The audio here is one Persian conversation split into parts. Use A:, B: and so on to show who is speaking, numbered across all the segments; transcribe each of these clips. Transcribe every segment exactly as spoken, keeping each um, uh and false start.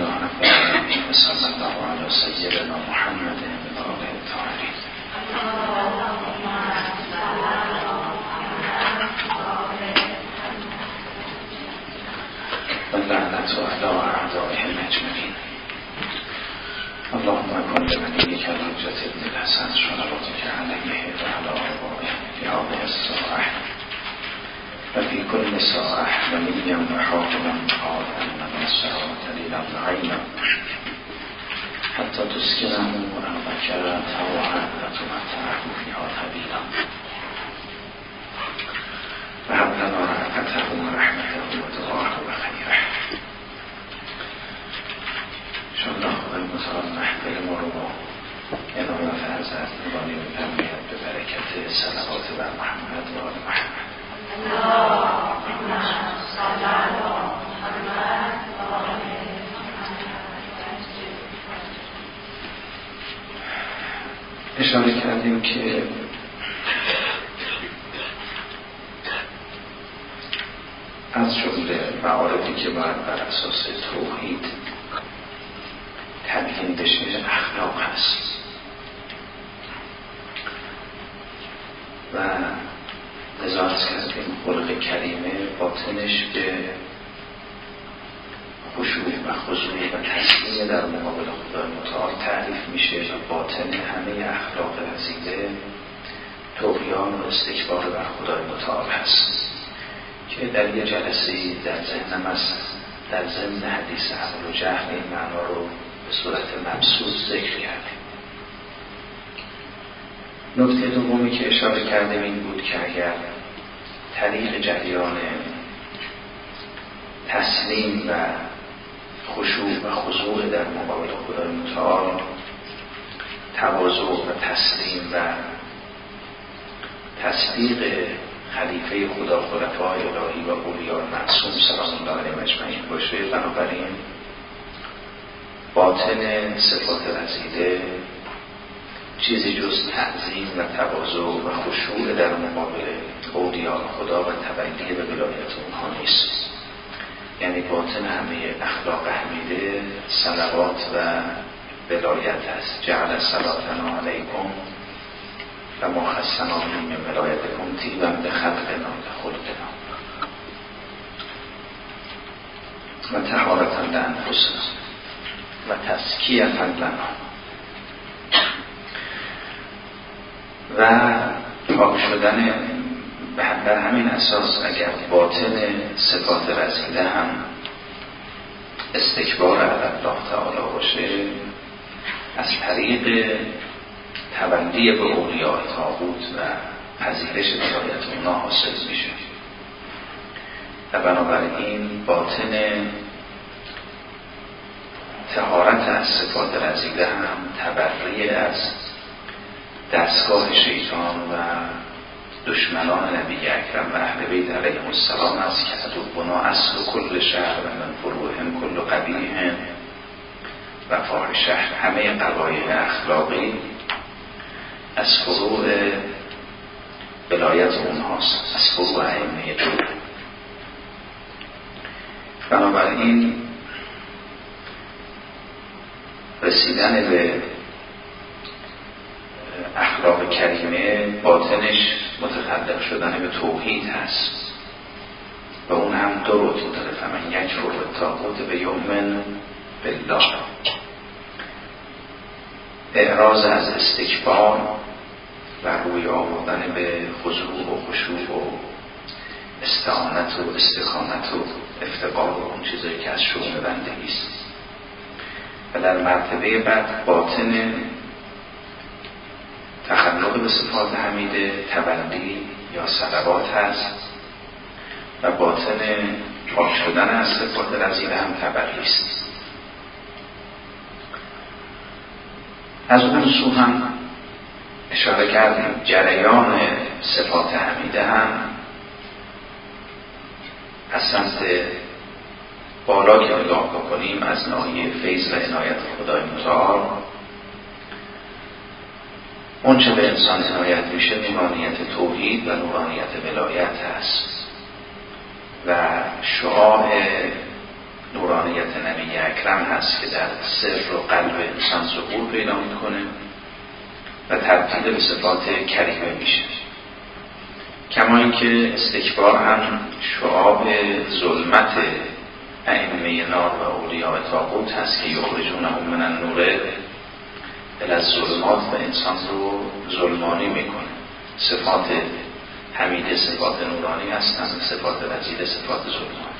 A: الله رب العالمین و صلی الله علی سیدنا محمد و آله الطاهرین. و لعنت علی اعدائهم اجمعین. اللهم کن لوليك الحجة ابن الحسن صلواتك عليه وعلى آبائه في هذه الساعة وفي كل ساعة وليا وحافظا وقائدا ونصرا ودليلا وعينا حتى تسكنه أرضك طوعا وتمتعه فيها طويلا وهب لنا رأفته ورحمته ودعاه وخيره. انشاءالله خدا متعال محفل ما رو با عنایت حضرت نورانی می‌فرماید به برکت صلوات بر محمد و آل محمد. اشاره کردیم که از جمله معارفی که باید بر اساس توحید تبیین بشه اخلاق هست و نظارت کردیم خلق کریمه باطنش به خشوع و خضوع و تسلیم در مقابل خدای متعال تعریف میشه و باطن همه اخلاق رذیله طغیان و استکبار بر خدای متعال هست که در یه جلسه در ذهنم است در ضمن حدیث عقل و جهل این معنا رو به صورت مبسوط ذکر کردیم. نکته دومی که اشاره کردیم این بود که اگر طریق جریان تسلیم و خشوع و خضوع در مقابل خدای متعال تواضع و تسلیم و تصدیق خلیفه خدا خلفای الهی و اولیاء معصوم سلام الله علیهم اجمعین باشه، بنابراین باطن صفات رذیله چیزی جز تعظیم و تواضع و خشوع در مقابل اولیاء خدا و تبلی به ولایت اونها نیست. یعنی باطن همه اخلاق حمیده صلوات و ولایت است. جعل صلاتنا علیکم و ما خصنا من ولایتکم طیبا بخلقنا بخلقنا و طهارة لانفسنا و تزکیة لنا و پاک شدن. بر همین اساس اگر باطن صفات رذیله هم استکبار علی الله تعالی باشه، از طریق تبلی به اولیاء طاغوت و پذیرش ولایت اونا حاصل میشه و بنابراین باطن طهارت از صفات رذیله هم تبری از دستگاه شیطان و دشمنان نبی اکرم و اهل بیت علیهم السلام است که عدونا اصل کل شهر و من فروعهم کل قبیح و فاحشه. همه قبایح اخلاقی از فروع ولایت اونهاست، از فروع ائمه دو. بنابراین رسیدن به اخلاق کریمه باطنش متخلق شدن به توحید هست و اون هم دو رتبه داره. فمن یکفر بالطاغوت و یؤمن بالله، اعراض از استکبار و روی آوردن به خضوع و خشوع و استعانت و استکانت و افتقار و اون چیزایی که از شؤون بندگی است. و در مرتبه بعد باطن تخلق به صفات حمیده تبلی یا صلوات هست و باطن پاک شدن از صفات رذیله هم تبلی است. از اون سو هم اشاره کردیم جریان صفات حمیده هم از سمت بالا که نگاه بکنیم از ناحیه فیض و عنایت خدای متعال، اون چه به انسان عنایت میشه نورانیت توحید و نورانیت ولایت هست و شعاع نورانیت نبی اکرم هست که در سر و قلب انسان ظهور پیدا میکنه و تبدیل به صفات کریمه میشه. کما اینکه استکبار هم شعاب ظلمت ائمه نار و اولیاء طاغوت هست که یخرجونهم من النور الی الظلمات و انسان رو ظلمانی میکنه. صفات حمیده صفات نورانی هستند، صفات رذیله صفات ظلمانی.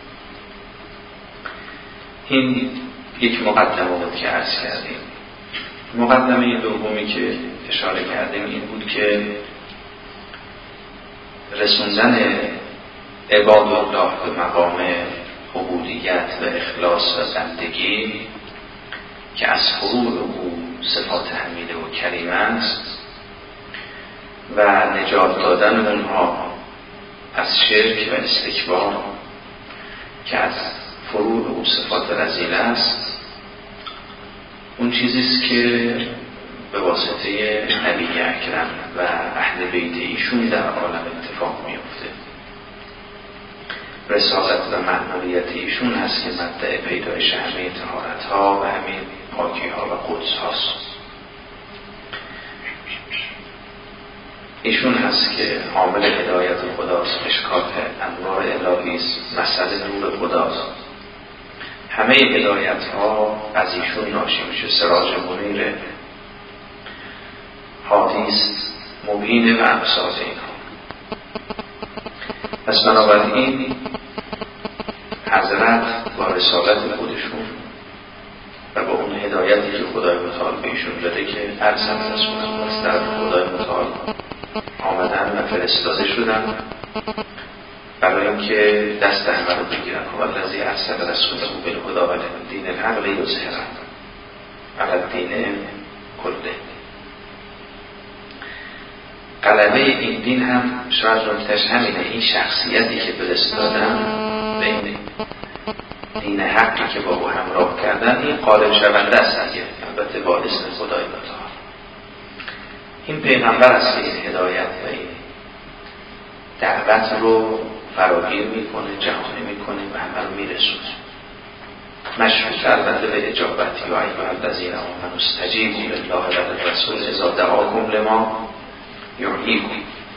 A: این یک مقدمه بود که عرض کردیم. مقدمه دومی که اشاره کردیم این بود که رسوندن عباد الله به مقام عبودیت و اخلاص و بندگی که از فروع او صفات حمیده و کریمه است و نجات دادن اونها از شرک و استکبار که از فروع او صفات رذیله است، اون چیزیست که به واسطه نبی اکرم و اهل بیت ایشون در عالم اتفاق میفته. رسالت و مأموریت ایشون هست که مبدأ پیدایش همه طهارت ها و همه پاکی ها و قدس هاست. ایشون هست که عامل هدایت خداست، مشکات انوار الهی است، مثل نور خداست. همه هدایت ها از ایشون ناشی میشه. سراج منیر، حادیست، مبین و امثال اینها. پس بنابراین حضرت با رسالت خودشون و با اون هدایتی که خدای متعال به ایشون داده که ارسل رسولم از طرف خدای متعال آمدن و فرستاده شدن برای اینکه دست همه رو بگیرن. و الذی ارسل رسوله بالهدی و دین الحق لیظهره علی الدین کله. غلبه این دین هم شاید نکتهش همینه، این شخصیتی که فرستادن به این دین حقی که با او همراه کردن این غالب شونده است دیگه، البته با اسم خدای متعال. این پیغمبر است که این هدایت و این دعوت رو فراگیر میکنه، جهانی میکنه و همه رو میرسونه. مشروط البته به اجابت یا ایها الذین آمنوا استجیبوا لله و للرسول اذا دعاکم لما یحییکم.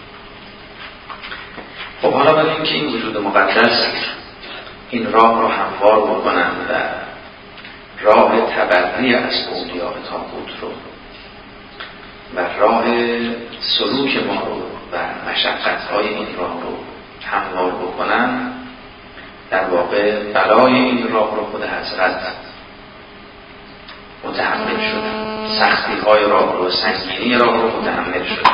A: خب حالا برای اینکه این وجود مقدس این راه رو هموار بکنن و راه تبری از اولیاء طاغوت رو و راه سلوک ما رو و مشقت‌های این راه رو هموار بکنن، در واقع بلای این راه رو خود حضرت متحمل شدن، سختی های راه رو، سنگینی راه رو متحمل شدن.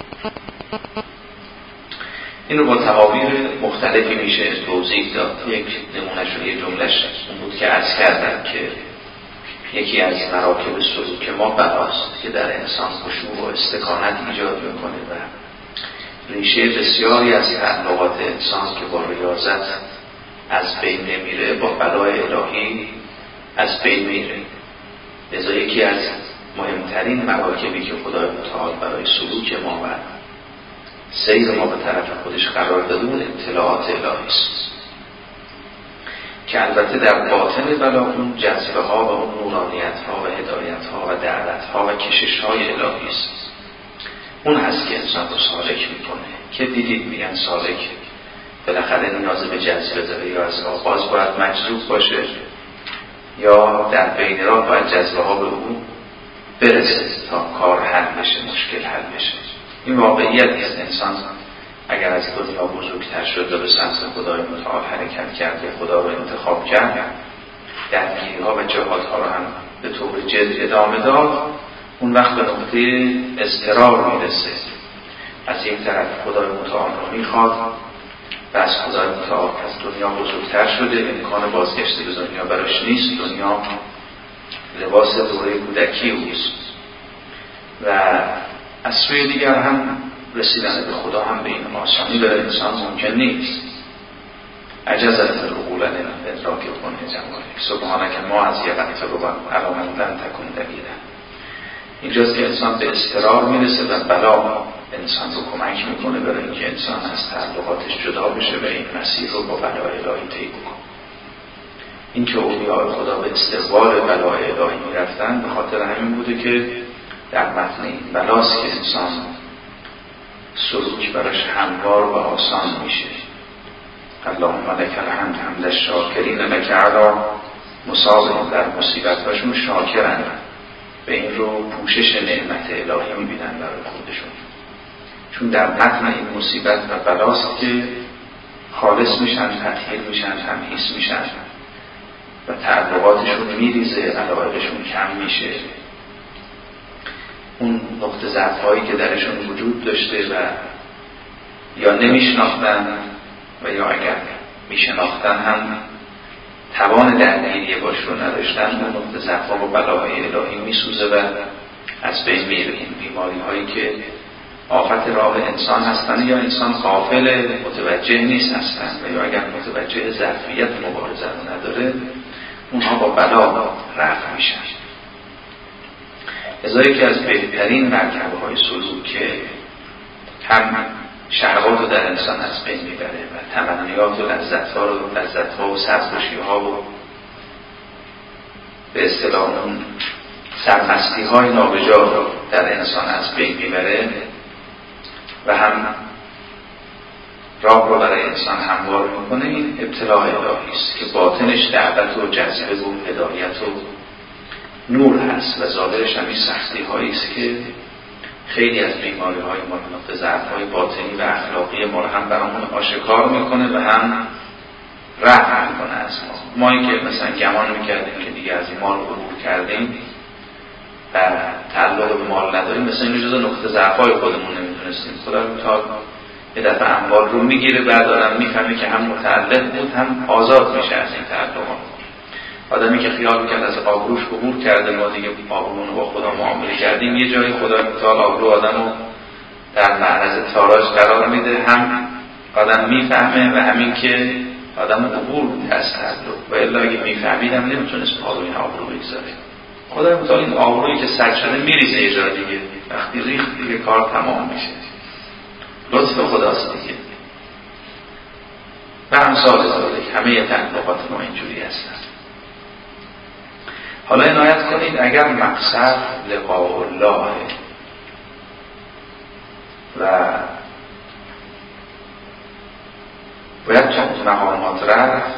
A: این رو با تعابیر مختلفی میشه توضیح داد. یک نمونهش و یک جملهش اون بود که عرض کردم که یکی از مراکب سلوک ما بلاست که در انسان خشوع و استکانت ایجاد میکنه و ریشه بسیاری از تعلقات انسان که با ریاضت از بین نمیره با بلای الهی از بین میره. لذا یکی از مهمترین مراکبی که خدای متعال برای سلوک ما و سیر ما به طرف خودش قرار داده اون اطلاعات الهی است که البته در باطن بلا اون جذبه ها و اون نورانیت ها و هدایت ها و دعوت ها و کشش های الهی است. اون هست که انسان رو سالک میکنه که دیدید میگن سالک بالاخره نیاز به جذبه داره، یا از آغاز باید مجذوب باشه یا در بین راه باید جذبه ها به اون برسه تا کار حل بشه، مشکل حل بشه. این واقعیت نیست. انسان اگر از دنیا بزرگتر شد و به سمت خدای متعال حرکت کرد و خدا رو انتخاب کرد، درگیری ها و جهاد ها رو هم به طور جد ادامه داد، اون وقت به نقطه اضطرار میرسه. از یک طرف خدای متعال رو میخواد و از خدای متعال از دنیا بزرگتر شده، امکان بازگشت به دنیا براش نیست، دنیا لباس دوره کودکی اوست و از سوی دیگر هم رسیدن به خدا هم به این آسانی برای انسان ممکن نیست. عجزت العقول عن ادراک کنه جمالک سبحانه که ما از یقت رو علامت لن تکن دلیلن. اینجاست که انسان به اضطرار میرسه و بلا انسان رو کمک میکنه برای اینکه انسان از تعلقاتش جدا بشه و این مسیر رو با بلای الهی طی کنه. اینکه اولیاء خدا به استقبال بلای الهی میرفتن به خاطر همین بوده که در متن این بلاست که انسان سلوک براش هموار و آسان میشه. اللهم لک الحمد حمد الشاکرین لک علی مصاب، در مصیبت‌هاشون شاکرن، به این رو پوشش نعمت الهی میبینن برای خودشون، چون در متن این مصیبت و بلاست که خالص میشن، تطهیر میشن، تمحیص میشن و تعلقاتشون میریزه، علایقشون کم میشه. اون نقطه ضعف‌هایی که درشون وجود داشته و یا نمیشناختن و یا اگر میشناختن هم توان درگیری باش رو نداشتن، اون نقطه ضعف‌ها با بلاهای الهی میسوزه و از بین میره. این بیماری هایی که آفت راه انسان هستن یا انسان غافل متوجه نیست هستن و یا اگر متوجه ظرفیت مبارزه رو نداره، اونها با بلا رفع میشن. ازایی که از بهترین مرکبه های سلوک که هم شهوات رو در انسان از بین میبره و تمنیات و لذت‌ها رو لذت‌ها و سرخوشی‌ها و به اصطلاح اون سرمستی‌های نابجا رو در انسان از بین میبره و هم راه رو برای انسان هموار میکنه، این ابتلاء الهی است که باطنش دعوت و جذبه و هدایت و نور هست و ظاهرش همین سختی هایی است که خیلی از بیماری های ما نقطه ضعف های باطنی و اخلاقی ما رو هم برامون آشکار میکنه و هم رفع میکنه از ما. ما این که مثلا گمان میکردیم که دیگه از این مال عبور کردیم و تعلق به مال نداریم، مثلا این جزء نقطه ضعف های خودمون نمیدونستیم. خدا تا یه دفعه اموال رو میگیره، بعد آدم میفهمه که هم متعلق بود هم آزاد میشه از این تعلقات. آدمی که خیال میکرد از آبروش عبور کرده، ما دیگه آبرومون رو با خدا معامله کردیم، یه جایی خدا تعالی آبرو آدم رو در معرض تاراج قرار میده، هم آدم میفهمه و همین که آدم عبور میده از تعلق، و الا اگه میفهمیدم نمیتونست پا روی این آبرو بگذاره. خدا تعالی این آبرویی که سد شده میریزه یه جا دیگه، وقتی ریخت دیگه کار تمام میشه. لطف خداست دیگه. و امثال ذالک، همه تعلقات ما اینجوری هستن. حالا عنایت کنید اگر مقصد لقاء الله و باید تا اون مقامات رفت،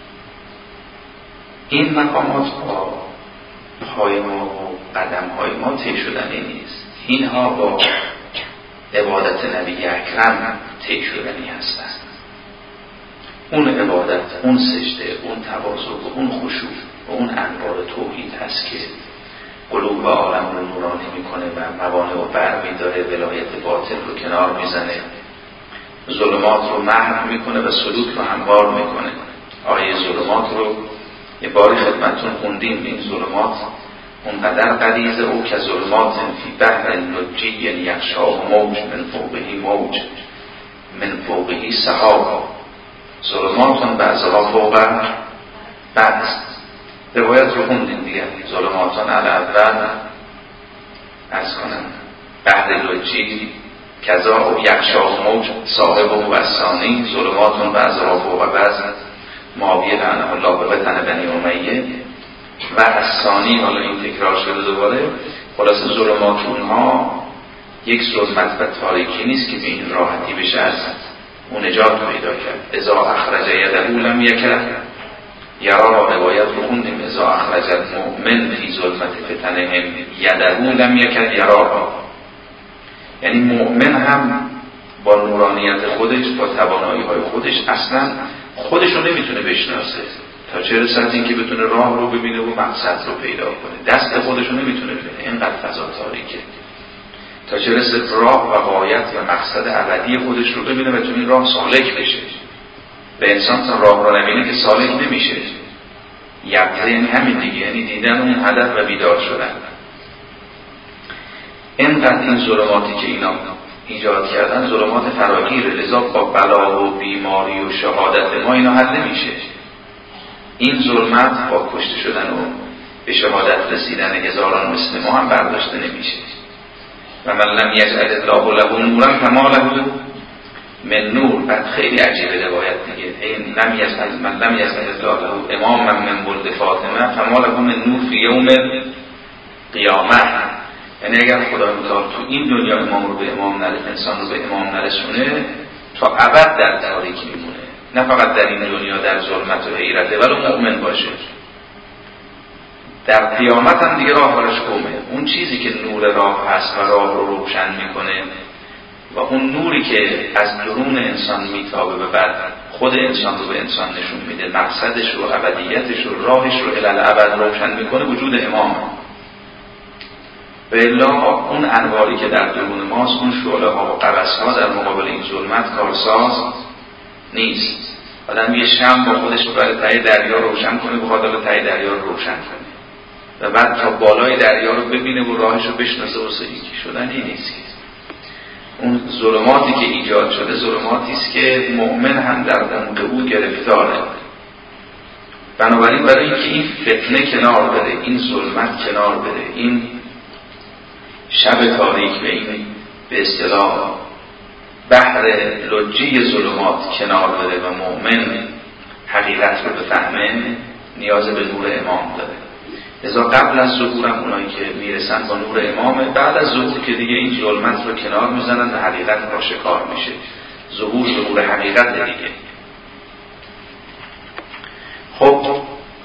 A: این مقامات با پای ما و قدم های ما طی شدنی نیست. اینها با عبادت نبی اکرم طی شدنی هستند. اون عبادت، اون سجده، اون تواضع و اون خشوع و اون انوار توحید هست که قلوب و عالم رو نورانی میکنه و موانع رو برمی‌داره، ولایت باطل رو کنار میزنه، ظلمات رو محو میکنه و سلوک رو هموار میکنه. آیه ظلمات رو یه باری خدمتتون خوندیم. این ظلمات اونقدر غلیظه، او که ظلمات فی بحر لجی یغشاه موج من فوقه موج من فوقه سحاب ظلمات بعضها فوق بعض. روایت رو خوندیم دیگه. ظلماتان علی اول عرض کنم بحر لجی کذا و یغشاه موج صاحب و ثانی ظلماتان بعضها فوق بعض ماوی لعنه الله به وطن بنی امیه و الثانی. حالا این تکرار شده دوباره. خلاصه ظلمات اونها یک ظلمت و تاریکی نیست که به این راحتی بشه از اون نجات پیدا کرد. اذا اخرج یده لم یکه یرا، روایت رو خوندیم. اذا اخرج المؤمن فی ظلمت فتنهم یده لم یکه یرا، یعنی مؤمن هم با نورانیت خودش، با توانایی های خودش اصلا خودش رو نمیتونه بشناسه، تا چه رسد این که بتونه راه رو ببینه و مقصد رو پیدا کنه. دست خودش رو نمیتونه ببینه، اینقدر فضا تاریکه. تا چه رسد راه و غایت و مقصد ابدی خودش رو ببینه و تو این راه سالک بشه. و انسان تا راه رو نبینه که سالک نمیشه. یقظه یعنی همین دیگه، یعنی دیدن اون هدف و بیدار شدن. اینقدر این ظلماتی که اینا ایجاد کردن ظلمات فراگیره، لذا با بلا و بیماری و شهادت ما اینا حل نمیشه. این ظلمت با کشته شدن و به شهادت رسیدن هزاران مثل ما هم برداشته نمیشه. و من لم یجعل الله له نورا فما له من نور. بعد خیلی عجیبه روایت دیگه، این لم یزد من لم یزد الله امام من ولد فاطمه فما له من نور فی یوم قیامه. یعنی اگر خدای متعال تو این دنیا امام رو به امام نرسونه، انسان رو به امام نرسونه، تا ابد در تاریکی میمونه، نه فقط در این دنیا در ظلمت و حیرته، ولی مؤمن باشه در قیامت هم دیگه راه براش گمه. اون چیزی که نور راه هست و راه رو روشن میکنه و اون نوری که از درون انسان میتابه و بعد خود انسان رو به انسان نشون میده، مقصدش رو، ابدیتش رو، راهش رو الالعبد روشن میکنه، وجود امامه. و الا اون انواری که در درون ماست، اون شعله ها و قبس ها در مقابل این ظلمت کارساز نیست. آدم یه شمع با خودش برای تای دریا روشن کنه، بخواد حالا تای دریا رو روشن کنه و بعد تا بالای دریا رو ببینه و راهش رو بشناسه و سیکی شدنی نیست. اون ظلماتی که ایجاد شده ظلماتی است که مؤمن هم در عمق او گرفتاره. بنابراین برای اینکه این فتنه کنار بره، این ظلمت کنار بره، این شب تاریک به این به اصطلاح بحر لجی ظلمات کنار بره و مؤمن حقیقت رو بفهمه، نیاز به نور امام داره. لذا قبل از ظهورم اونایی که میرسن با نور امامه، بعد از ظهور که دیگه این ظلمت رو کنار میزنن و حقیقت آشکار میشه. ظهور ظهور حقیقت دیگه. خب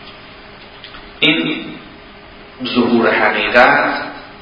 A: این ظهور حقیقت،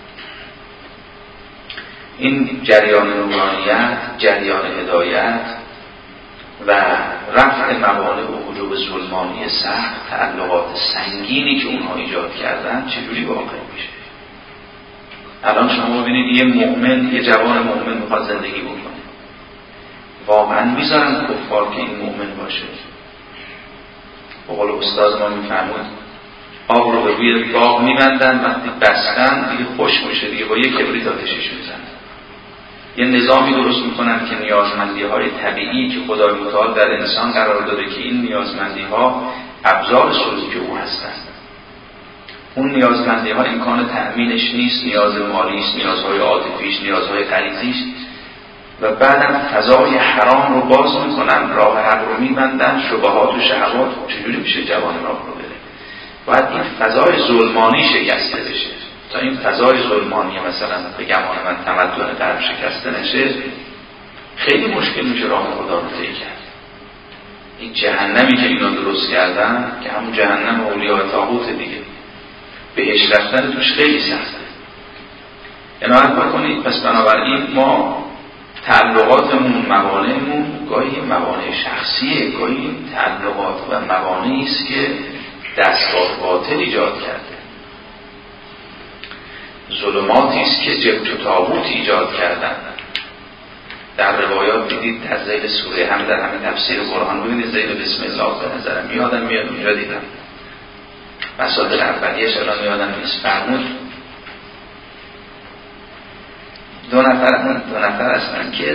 A: این جریان نورانیت، جریان هدایت و رفع موانع و حجوب ظلمانی سخت، تعلقات سنگینی که اونها ایجاد کردن چجوری واقع میشه؟ الان شما ببینید یه مؤمن، یه جوان مؤمن میخواد زندگی بکنه، واقعا میذارن کفار که این مؤمن باشه؟ به قول استاد ما میفرمود آب رو به روی باغ میبندن، وقتی بستن دیگه خشک میشه، دیگه با یک کبریت آتشش میزنن. یه نظامی درست میکنن که نیازمندی های طبیعی که خدای متعال در انسان قرار داده که این نیازمندی ها ابزار سلوک او هستند، اون نیازمندی ها امکان تأمینش نیست، نیاز مالی است، نیازهای عاطفیش، نیازهای غریزیش، و بعدم فضای حرام رو باز میکنن، راه حق رو میبندن، شبهات و شهوات. چجوری میشه جوان راه رو بره؟ باید این فضای ظلمانی شکسته بشه. تا این فضای ظلمانی مثلا به گمان من تمدن غرب شکسته نشه، خیلی مشکل میشه راه خدا رو طی کرد. این جهنمی که اینا درست کردن که همون جهنم اولیاء طاغوت دیگه، بهش رفتن توش خیلی سخته. عنایت بکنید. پس بنابراین ما تعلقاتمون، موانعمون گاهی موانع شخصیه، گاهی تعلقات و موانعی است که دستگاه باطل ایجاد کرده، ظلماتی است که جبت و تابوت ایجاد کردن. در روایات دیدید در ذیل سوره هم در همین تفسیر قرآن ببینید ذیل بسم الله به نظرم یادم میاد اونجا دیدم مسادر اولیه‌اش الان یادم نیست. فرمود دو نفر دو نفر هستن که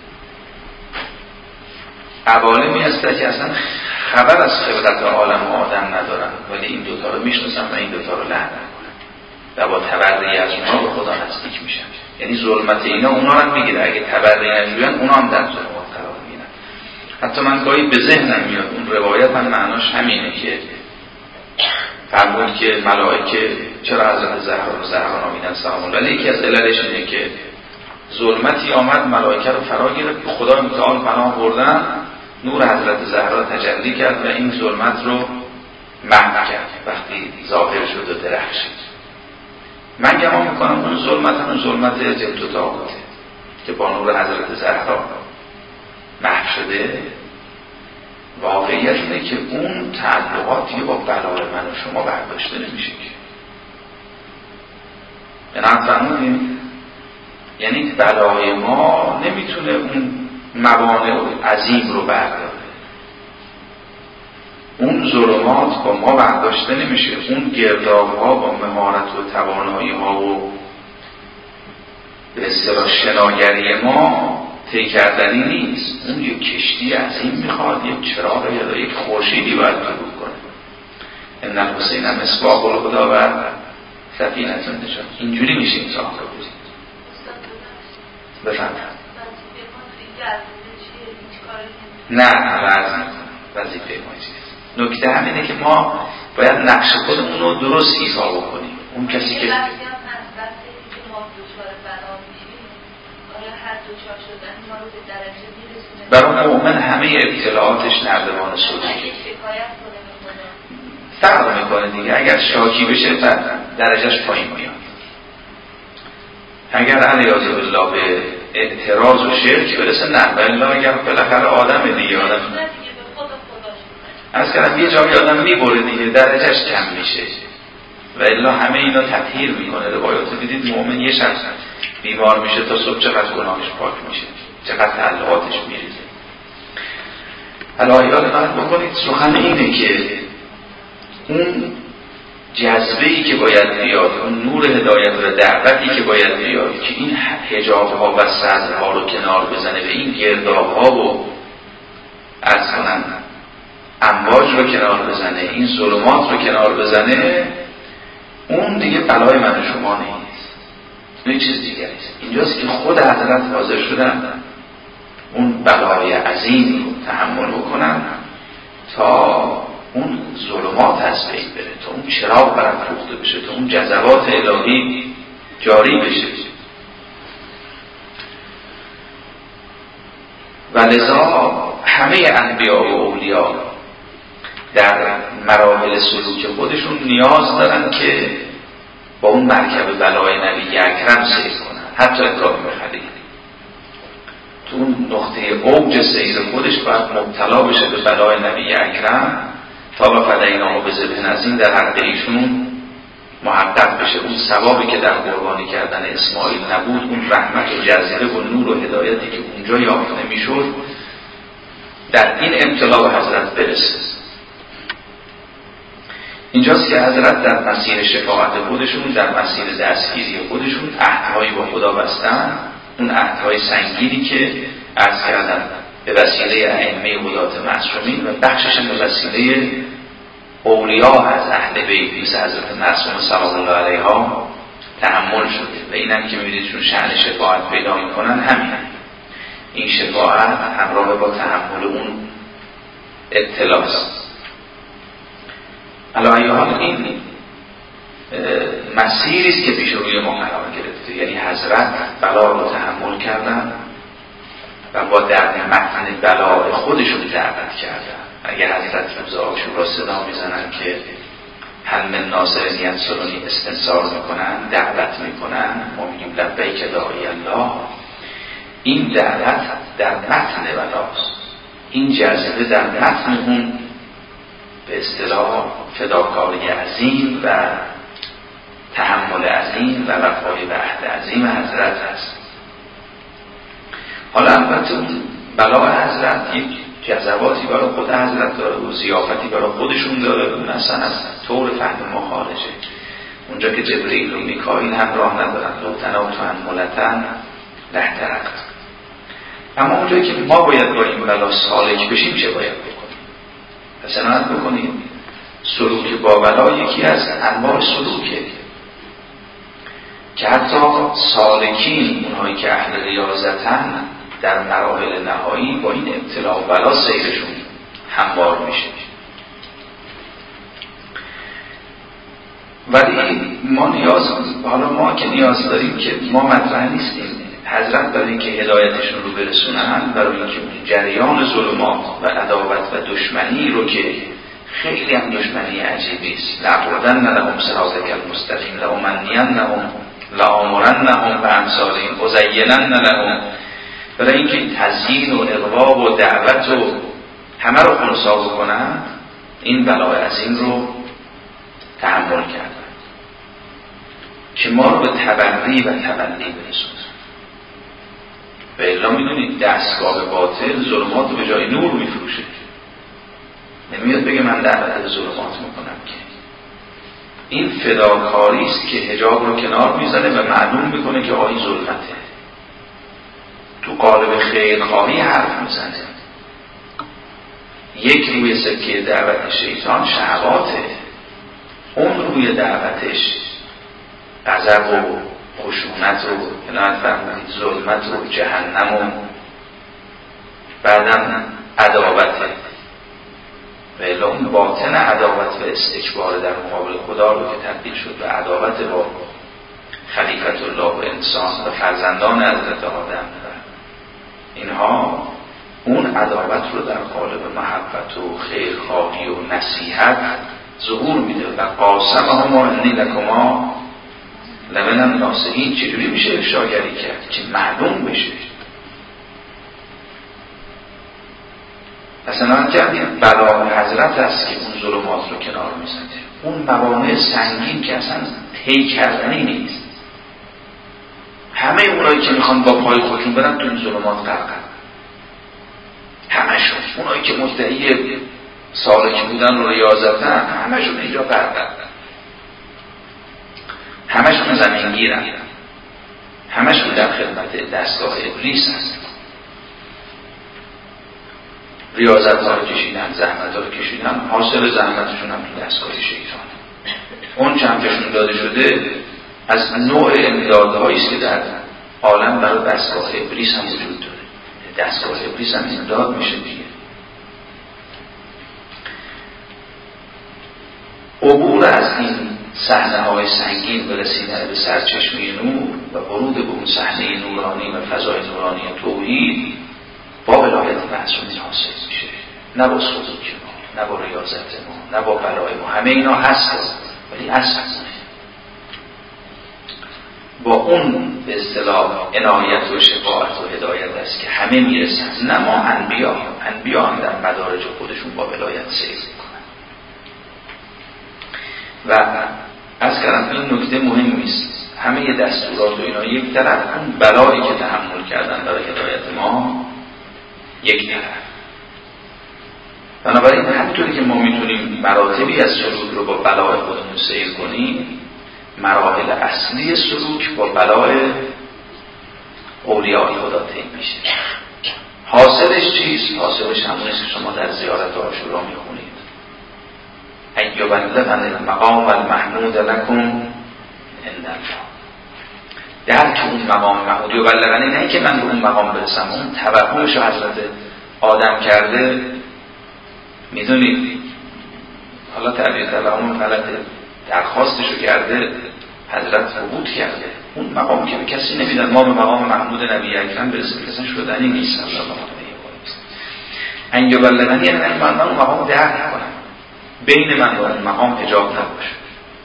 A: عوالمی هستن که اصلا خبر از خلقت عالم آدم ندارن، ولی این دوتا رو میشناسن و این دوتا رو لعنت میکنن و با تبرئه از اونها به خدا نزدیک میشن. یعنی ظلمت اینا اونا رو میگیره، اگه تبرئه نجوین اونا هم در ظلمات قرار میگیرن. حتی من گاهی به ذهنم میاد اون روایت هم معناش همینه که فرمود که ملائکه چرا حضرت زهرا رو زهرا نامیدن سلام الله، ولی یکی از عللش اینه که ظلمتی آمد ملائکه رو فرا گرفت، خدای متعال پناه بردن، نور حضرت زهرا تجلی کرد و این ظلمت رو محو کرد وقتی ظاهر شد و درخشید. من گمان میکنم اون ظلمت هم ظلمت جبت و طاغوته که با نور حضرت زهرا محو شده. واقعیت اینه که اون تعلقاتی با بلای من و شما برداشته نمیشه که بنابراین فرمودیم، یعنی بلای ما نمیتونه اون موانع عظیم رو برداره، اون ظلمات با ما برداشته نمیشه، اون گرداب ها با مهارت و توانایی ها و به اصطلاح شناگری ما طی کردنی نیست. اون یک کشتی عظیم میخواد، یک چراغ یا یک خورشیدی باید طلوع کنه. ان الحسین مصباح الهدی و سفینه النجات. اینجوری میشه این ساخته بود. بفهمم نه عوض نکنه، وظیفه ما چیست. نکته همینه که ما باید نقش خودمون رو درست ایفا بکنیم. اون کسی که برای مؤمن همه ابتلاعاتش نردبان سلوکه، فرق میکنه دیگه. اگر شاکی بشه درجهش پایین میاد، اگر علیاذ بالله به اعتراض و شرک برسه نه، بالله اگر بالاخره آدم دیگه آدم از کردم یه جایی آدم میبره دیگه درجهش کم میشه و الا همه اینا تطهیر میکنه. روایات دیدید مؤمن یه شخص بیمار میشه تا صبح چقدر گناهش پاک میشه، چقدر تعلقاتش میریزه. حالا یاد بکنید سخن اینه که اون جذبه‌ای که باید بیاد، اون نور هدایت و دعوتی که باید بیاد که این حجاب‌ها و صدرها رو کنار بزنه و این گرداب‌ها و از کنن امواج رو کنار بزنه، این ظلمات رو کنار بزنه، اون دیگه بلای من و شما نیست، این چیز دیگه است. اینجاست که خود حضرت حاضر شدن اون بلای عظیم رو تحمل بکنن تا اون ظلمات از بین بره، تا اون چراغ برافروخته بشه، تا اون جذبات الهی جاری بشه. و لذا همه انبیا و اولیاء در مراحل سلوک خودشون نیاز دارن که با اون مرکب بلای نبی اکرم سیر کنن. حتی ابراهیم خلیل تو اون نقطه اوج سیر خودش باید مبتلا بشه به بلای نبی اکرم تا و فدینا و بذبح عظیم در حق ایشون محقق بشه. اون ثوابی که در قربانی کردن اسماعیل نبود، اون رحمت و جزیره و نور و هدایتی که اونجا یافته میشد، در این ابتلا به حضرت برسه. اینجاست که حضرت در مسیر شفاعت خودشون، در مسیر دستگیری خودشون عهدهایی با خدا بستن. اون عهدهای سنگینی که عرض کردن به وسیله ائمه هدات معصومین و بخشش به وسیله اولیاء از اهل بیت مثل حضرت معصومه سلام الله علیها تحمل شده. و اینم که می‌بینید چون شأن شفاعت پیدا می‌کنن همین، این شفاعت همراه با تحمل اون ابتلاست. علی حال این مسیری است که پیش روی ما قرار گرفته، یعنی حضرت بلا رو تحمل کردن و با در متن بلا خودشون دعوت کردن. اگر حضرت روز عاشورا صدا میزنن که هل من ناصر ینصرنی استنصار میکنن، دعوت میکنن، ما میگیم لبیک داعی الله، این دعوت در متن بلاست، این جذبه در متن اون به اصطلاح فداکاری عظیم و تحمل عظیم و وفای به عهد عظیم حضرت هست. حالا البته اون بلا حضرت یک جذباتی برای خود حضرت داره و ضیافتی برای خودشون داره، اون اصلا از طور فهم ما خارجه. اونجا که جبرئیل و میکائیل هم راه ندارن، لو تناوت انملتن لحترقت. اما اونجایی که ما باید با این بلا سالک بشیم چه باید بکنیم؟ حسنات بکنیم. سلوک با بلا یکی از انواع سلوکه که حتی سالکین، اونهایی که اهل ریاضتن، در مراحل نهایی با این ابتلا و بلا سیرشون هموار میشه. ولی ما نیاز، حالا ما که نیاز داریم که ما مطرح نیستیم، حضرت برای اینکه هدایتشون رو برسونن، برای اینکه اون جریان ظلمات و عداوت و دشمنی رو که خیلی هم دشمنی عجیبی است، لعبودن لهم صراطک المستقیم لأمنینهم لآمرنهم و امثالهم ازینن لهم، برای اینکه این تزیین و اغوا و دعوت و همه رو خنثی بکنن، این بلای عظیم رو تحمل کردن که ما رو به تبری و تبلی برسونن. و الا میدونید دستگاه باطل ظلمات رو به جای نور میفروشه، نمیاد بگه من دعوت به ظلمات میکنم که این فداکاری است که حجاب رو کنار میزنه و معلوم میکنه که آهی ظلمته، تو قالب خیرخواهی حرف میزنه. یک روی سکه دعوت شیطان شهواته، اون روی دعوتش غضب و خشونت و عنایت فرمودید ظلمت و جهنم و بعدم عداوته و الا اون باطن عداوت و استکبار در مقابل خدا رو که تبدیل شد به عداوت با خلیفت الله و انسان و فرزندان حضرت آدم و اینها، اون عداوت رو در قالب محبت و خیرخواهی و نصیحت ظهور میده و قاسمهما انی لکما لمن الناصحین. چجوری میشه افشاگری کرد که معلوم بشه؟ اصلا کردیم بلا حضرت است که اون ظلمات رو کنار میزنه. اون موانع سنگین که اصلا طی کردنی نیست. همه اونایی که میخوان با پای خودشون برن تو این ظلمات غرقن، همشون. اونایی که مدعی سالک بودن و ریاضتن همشون اینجا غرقن، همشون زمینگیرن، همشون در خدمت دستگاه ابلیس هستن. ریاضت ها رو کشیدن، زحمت ها رو کشیدن، حاصل زحمتشون هم تو دستگاه شیطان. اون چندشون داده شده از نوع امدادهایی است که در عالم برای دستگاه ابلیس هم وجود داره. دستگاه ابلیس هم امداد میشه دیگه. عبور از این صحنه های سنگین و رسیدن به سرچشمه نور و ورود به اون صحنه نورانی و فضای نورانی توحید با ولایت معصومین حاصل میشه، نه با سلوک ما، نه با ریاضت ما، نه با بلای ما. همه اینا هست ولی اصل با اون به اصطلاح عنایت و شفاعت و هدایت است که همه میرسن، نه ما انبیا. انبیا هم در مدارج خودشون با ولایت سیر میکنن. و از کردم این نکته مهم است، همه دستورات و اینا یک طرف، اون بلایی که تحمل کردن برای هدایت ما یک طرف. بنابراین همینطوری که ما میتونیم مراتبی از سلوک رو با بلای خودمون سیر کنیم، مراحل اصلی سلوک با بلای اولیاء خدا طی میشه. حاصلش چیست؟ حاصلش همونیست که شما در زیارت عاشورا میخونید: ایبلغن المقام المحمود لکم عند الله. در که اون مقام محمود یبلغنی، نه که من به اون مقام برسم، اون توهمش رو حضرت آدم کرده. میدونید حالا تعبیر توهم غلطه، درخواستشو کرده، حضرت قبول کرده. اون مقام که به کسی نمیدن. ما به مقام محمود نبی اکرم برسیم که اصلا شدنی نیست. صلی الله علیه و آله. ان یبلغنی، یعنی من اون مقام درک کنم، بین من و اون مقام حجاب نباشه.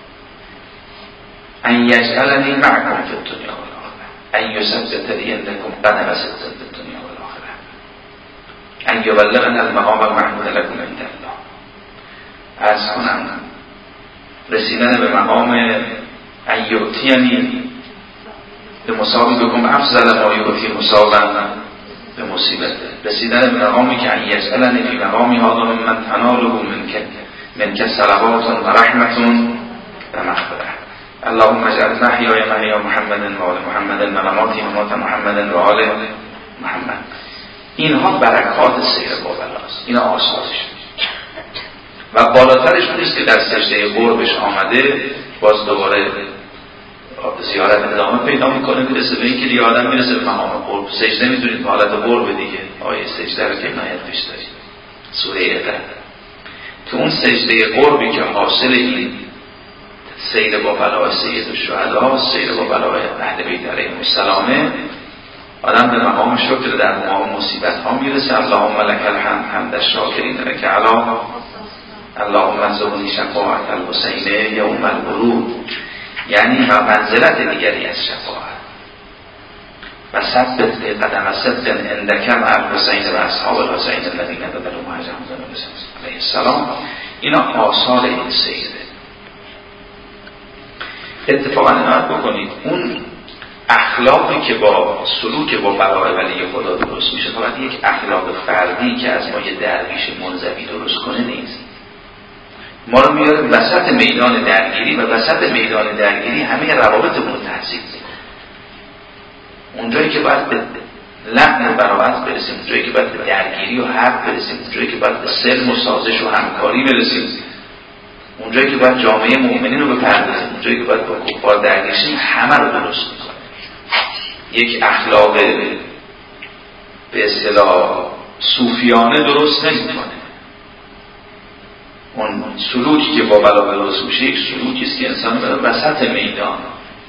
A: ان یجعلنی معکم فی الدنیا والآخرة، ان یثبت لی عندکم قدم صدق فی الدنیا والآخرة، ان یبلغنی المقام المحمود لکم عند الله. از کنم رسیدن به مقام ان یعطینی به مصابی بکن افضل ما یعطی مصابا به مصیبت، رسیدن به مقامی که ان یجعلنی فی مقامی هذا من تناله من که صلوات و رحمت و مغفرة. اللهم اجعل محیای محیا محمد و آل محمد و مماتی ممات محمد و آل محمد. اینها برکات سیر با بلاست، اینا آثارش. و بالاترش نیست که در سجده قربش آمده باز دوباره زیارت ادامه پیدا میکنه، میرسه به این که دیگه آدم میرسه به مقام قرب. سجده میدونید به حالت قرب دیگه، آیه سجده رو که نایت پیش دارید سوره اقرا، که اون سجده قربی که حاصل این سیر با بلای سید الشهدا، سیر با بلای اهل بیت علیهم السلام، آدم به مقام شکر در مقام مصیبت ها میرسه. اللهم لک الحمد حمد الشاکرین لک علا، اللهم ارزقنی شفاعت الحسین یوم الورود، یعنی منزلت دیگری از شفاعت. و ثبت قدم صدق عندک مع الحسین و اصحاب الحسین الذین بذلوا معه علیه السلام. اینا آثار این سیره. اتفاقا نهاد بکنید اون اخلاقی که با سلوک با برای ولی خدا درست میشه فقط یک اخلاق فردی که از ما یه درویش منزوی درست کنه نیست. ما رو میاره وسط میدان درگیری و وسط میدان درگیری همه روابطمون رو تحصیل میکنه. اونجایی که باید به لحن و براعت برسیم، اونجایی که باید به درگیری و حرب برسیم، اونجایی که باید به سلم و سازش و همکاری برسیم، اونجایی که باید جامعه مؤمنین رو بپردازیم، اونجایی که باید با کفار درگیریم، همه رو درست میکنه. یک اخلاق به اصطلاح صوفیانه درست نمیکنه. اون سلوکی که با بلا درست میشه یک سلوکی است که انسان بره وسط میدان،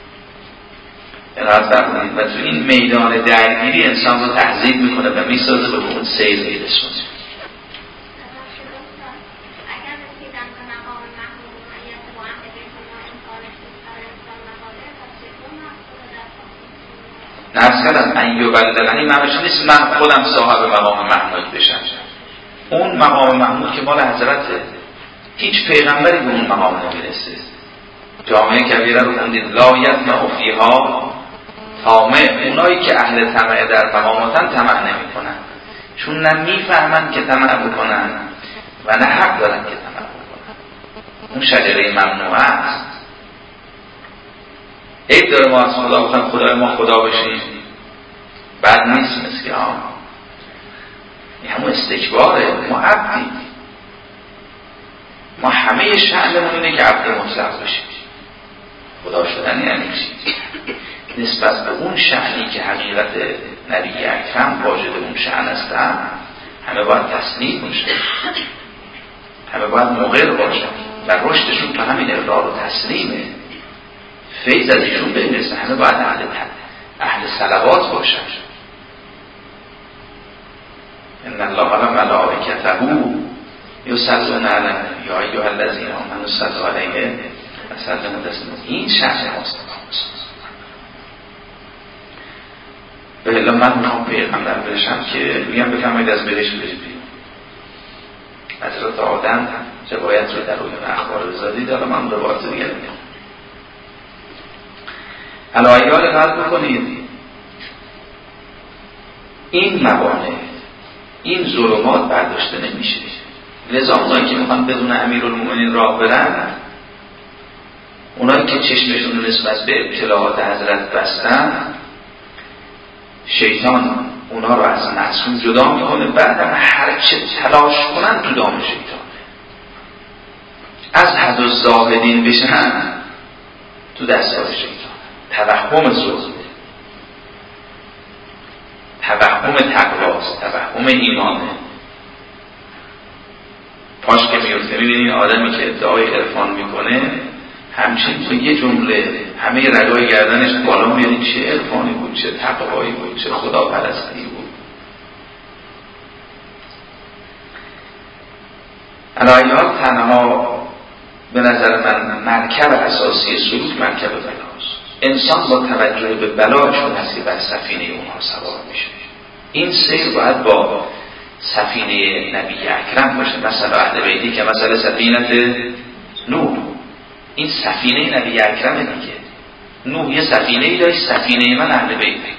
A: ارائه فرمودید، و تو این میدان درگیری انسان رو تهذیب میکنه و میسازه به اون سیر میرسونه. نفس کردم انیو بلدنی معنیش نیست من خودم صاحب مقام محمود بشم. اون مقام محمود که مال حضرته، هیچ پیغمبری به اون مقام نمیرسه. جامعه کبیره رو خوندید، لا یطمع فیها طامع، اونایی که اهل طمع در مقاماتن طمع نمی کنن، چون نه میفهمن که طمع بکنن و نه حق دارن که طمع بکنن. اون شجره ممنوعه است. عیب داره ما از خدا بخوایم خدای ما خدا بشیم، بد نیست، مثل که ها این همون استکباره. ما عبدیم، ما همه شأنمون اینه که عبد مطلق بشیم. خدا شدن یعنی چی؟ نسبت به اون شأنی که حقیقت نبی اکرم واجد اون شأن هستن، همه باید تسلیم باشه، همه باید مقر باشن و رشدشون تو همین اقرار و تسلیمه. فیض از ایشون بمیرسه. همه باید اهل اهل صلوات باشن. ان الله و ملائکته یصلون علی النبی یا ایها الذین آمنوا صلوا علیه و سلموا تسلیما. این شأن ماست. به الا من میخوام پیغمبر بشم که میگم بفرمایید از بهش برید بیرون. حضرت آدم روایت رو در اون اخبار بزادی داره، من روایت دیگه میگم. علایال قلب بکنید این موانع، این ظلمات برداشته نمیشه. لذا اونایی که میخوان بدون امیرالمومنین راه برن، اونایی که چشمشون نسبت به اطلاعات حضرت بستن، شیطان اونا رو از معصوم جدا میکنه. بعدم هر چه تلاش کنن تو دام شیطانه. از حد و زاهدین بشن تو دستار شیطان. توهم ظلمه، توهم تقواست، توهم ایمانه. پاش که میفته میبینین آدمی که ادعای عرفان میکنه همچنین تو یه جمله همه رگای گردنش بالا میارین چه عرفانی بود، چه تقوایی بود، چه خداپرستی بود. علایات تنها به نظر من مرکب اساسی سلوک مرکب بلاست. انسان با توجه به بلا چون هست که بر سفینه اونها سوار میشه. این سیر باید با سفینه نبی اکرم باشه. مثلا اهل بیتی که مثلا سفینه نوح، این سفینه نبی اکرمه دیگه. نوح یه سفینه ای داشت، سفینه من اهل بیتی.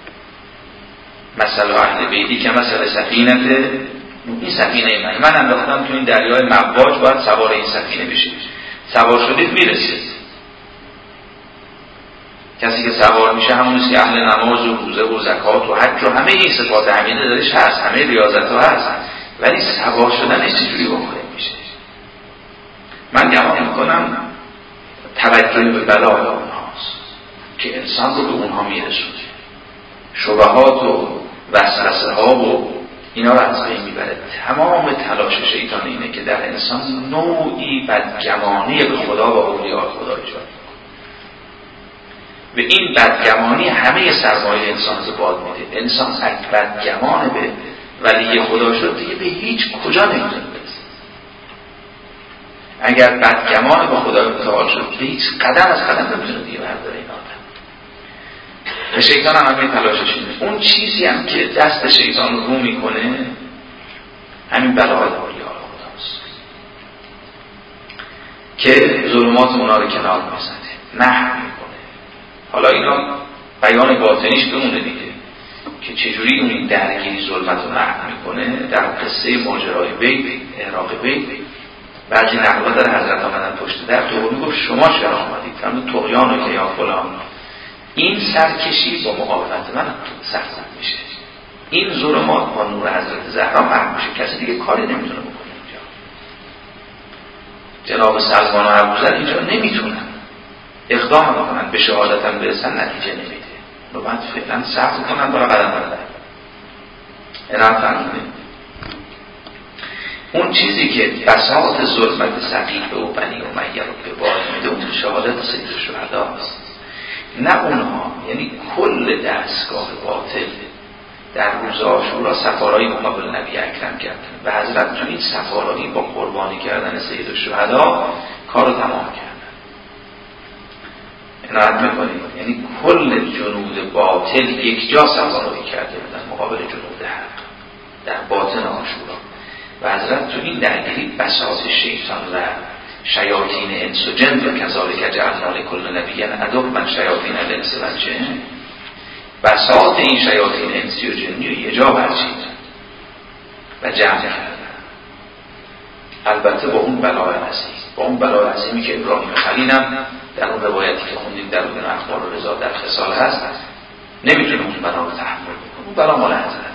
A: مثلا اهل بیتی که مثلا سفینه نوح، این سفینه من من انداختم تو این دریای مواج، باید سوار این سفینه بشید. سوار شدید میرسید. کسی که سوار میشه همونیست که اهل نماز و روزه و زکات و حج و همه این صفات حمیده دارش هست، همه ریاضت ها هست، ولی سوار شدنش چجوری واقع میشه؟ من گمان میکنم توجه به بلا اونهاست که انسان رو به اونها میرسونه. شبهات و وسوسه ها و اینا رو از بین میبره. تمام تلاش شیطان اینه که در انسان نوعی بدگمانی به خدا و اولیاء خدا ایجاد کنه. و این بدگمانی همه سرمایه انسان رو باد میده. انسان اگه بدگمان به ولی خدا شد دیگه به هیچ کجا نمیتونه برسه. اگر بدگمان به خدا متعال شد به هیچ قدم از قدم نمیتونه دیگه برداره این آدم. و شیطان هم همه تلاشش اینه. اون چیزی هم که دست شیطان رو رو میکنه همین بلای اولیاء خداست که ظلمات اونا رو کنار میزنه، نه میکنه. حالا اینا بیان باطنیش بمونه دیگه که چجوری اون درگیری ظلمت رو محو میکنه. در قصه ماجرای بیت، احراق بیت، بعضی نقلا در حضرت آمدن پشت در تو میگفت شما چرا آمدید؟ فرمود طغیانه که یا فلان. این سرکشی با مقاومت من سخت میشه. این ظلمات با نور حضرت زهرا محو میشه. کسی دیگه کاری نمیتونه بکنه اینجا. جناب سلمان و ابوذر اینجا نمیتونن اقدام کنن، به شهادتن برسن، نتیجه نمیده. رو باید فعلا صبر کنن برای قدم بردن. اینا فرمونه اون چیزی که بساط ظلمت ثقیف و بنی امیه رو به بار میده اون شهادت سید الشهدا است، نه اونها. یعنی کل دستگاه باطل در روز عاشورا سفارایی مقابل نبی اکرم کردن و حضرت تو این سفارایی با قربانی کردن سید الشهدا کارو تمام کردن. عنایت میکنید؟ یعنی کل جنود باطل یک جا سفارایی کرده بودن مقابل جنود حق در باطن عاشورا و حضرت تو این درگیری بساط شیطان و شیاطین انس و جن و کذالک جعلنا لکل نبی عدوا من شیاطین الانس والجن، بساط این شیاطین انسی و جنی رو یه جا برچیدن و جمع کردن. البته با اون بلای عظیم، با اون بلای عظیمی که ابراهیم خلیل هم در اون روایتی که خوندیم در اون اخبار و رضا در خصال هست نمیتونه اون بلا رو تحمل بکنه. اون بلا مال حضرته.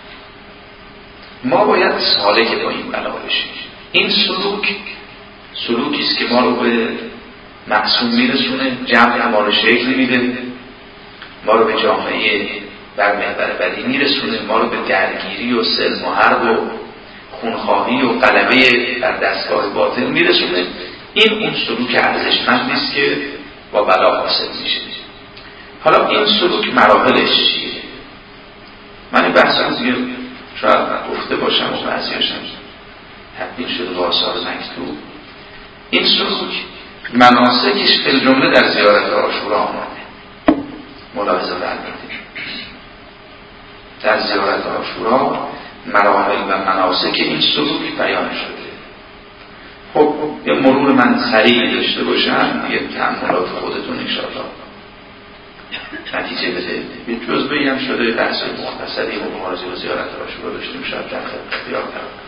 A: ما باید سالک با این بلا بشیم. این سلوک سلوکی است که ما رو به معصوم میرسونه، جمع ما رو شکل میده، ما رو به جامعه بر محور بدی میرسونه، ما رو به درگیری و سلم و حرب و خونخواهی و غلبه بر دستگاه باطل میرسونه. این اون سلوک ارزشمندی است که با بلا حاصل میشه. حالا این سلوک مراحلش چیه؟ من این بحث رو دیگه شاید گفته باشم و بعضیاشم تبدیل شده با آثار مکتوب. این سلوک مناسکش فی الجمله در زیارت عاشورا آمده، ملاحظه فرمایید. در زیارت عاشورا مراحل و مناسک این سلوک بیان شده. خب یه مرور من سریع داشته باشم، یه تأملات خودتون انشاءالله نتیجه بده. یه جزبه‌ای هم شده بحث مختصری و مبارزه و زیارت عاشورا داشتیم، شاید در خدمت بیان کرد.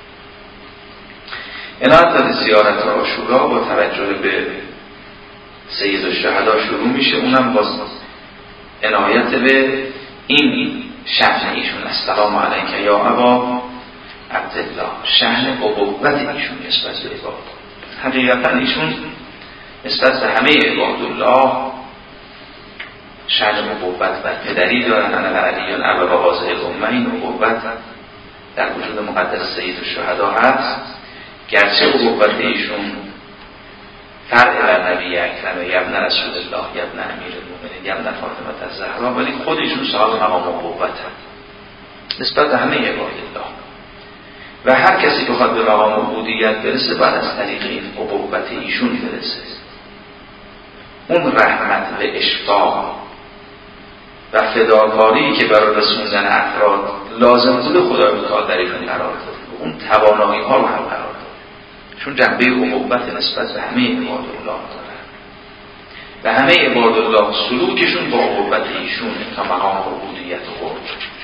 A: عنایت داد زیارت عاشورا با توجه به سید الشهدا شروع میشه، اونم با عنایت به این شأن ایشون، السلام علیک یا ابا عبدالله، شأن ابوت ایشون نسبت به عباد. حقیقتا ایشون نسبت به همه عبادالله شأن ابوت و پدری دارن. انا علیون ابا هذه الامه، این ابوت در وجود مقدس سید الشهدا هست، گرچه ابوت ایشون فرع بر نبی اکرم، یبن رسول الله، یبن امیر المؤمنین، یبن فاطمه الزهرا، ولی خود ایشون صاحب مقام ابوت نسبت به همه عبادالله و هر کسی بخواد به مقام عبودیت برسه باید از طریق این ابوت ایشون برسه. اون رحمت و اشفاق و فداکاری که برای رسوندن افراد لازم بوده خدای متعال در ایشون قرار داده، اون توانایی ها رو هم قرار داده، چون جنبه ابوت نسبت به همه عبادالله داره و همه عبادالله سلوکشون با ابوت ایشون تا مقام عبودیت خورد.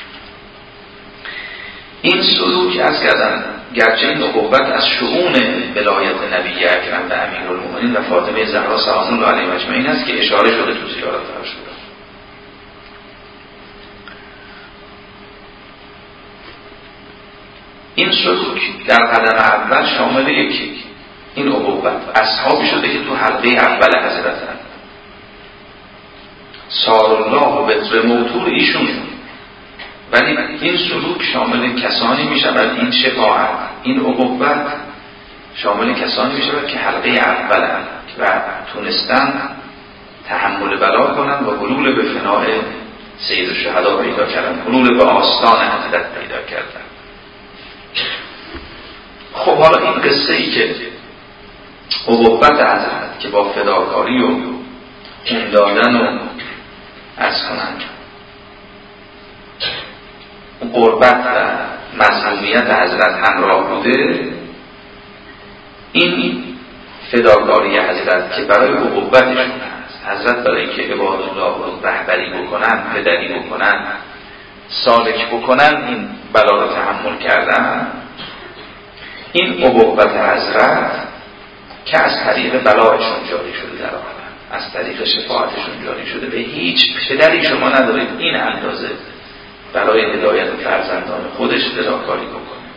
A: این سلوک از کردن گرچه این ابوت از شؤون ولایت نبی اکرم و امیرالمومنین و فاطمه زهرا سلام الله علیها اجمعین است که اشاره شده تو زیارت عاشورا. این سلوک در قدم اول شامل یکی این ابوت اصحابی شده که تو حلقه اول حضرتن، سال الله و بطر موتور ایشون، ولی این سلوک شامل کسانی می شود، این شفاعت، این ابوت شامل کسانی می شود که حلقه اولن و تونستن تحمل بلا کنن و حلول به فناء سید الشهدا پیدا کردن، حلول به آستان حضرت پیدا کردن. خب حالا این قصه ای که ابوت حضرت که با فداکاری و خون دادن و از کنند قربت و مظلومیت حضرت همراه بوده، این فداکاری حضرت که برای ابوتشون هست، حضرت برای که عبادالله رو رهبری بکنن، پدری بکنن، سالک بکنن، این بلا رو تحمل کردن. این ابوت حضرت که از طریق بلایشون جاری شده در عالم، از طریق شفاعتشون جاری شده، به هیچ پدری شما ندارید این اندازه برای هدایت فرزندان خودش فداکاری بکنه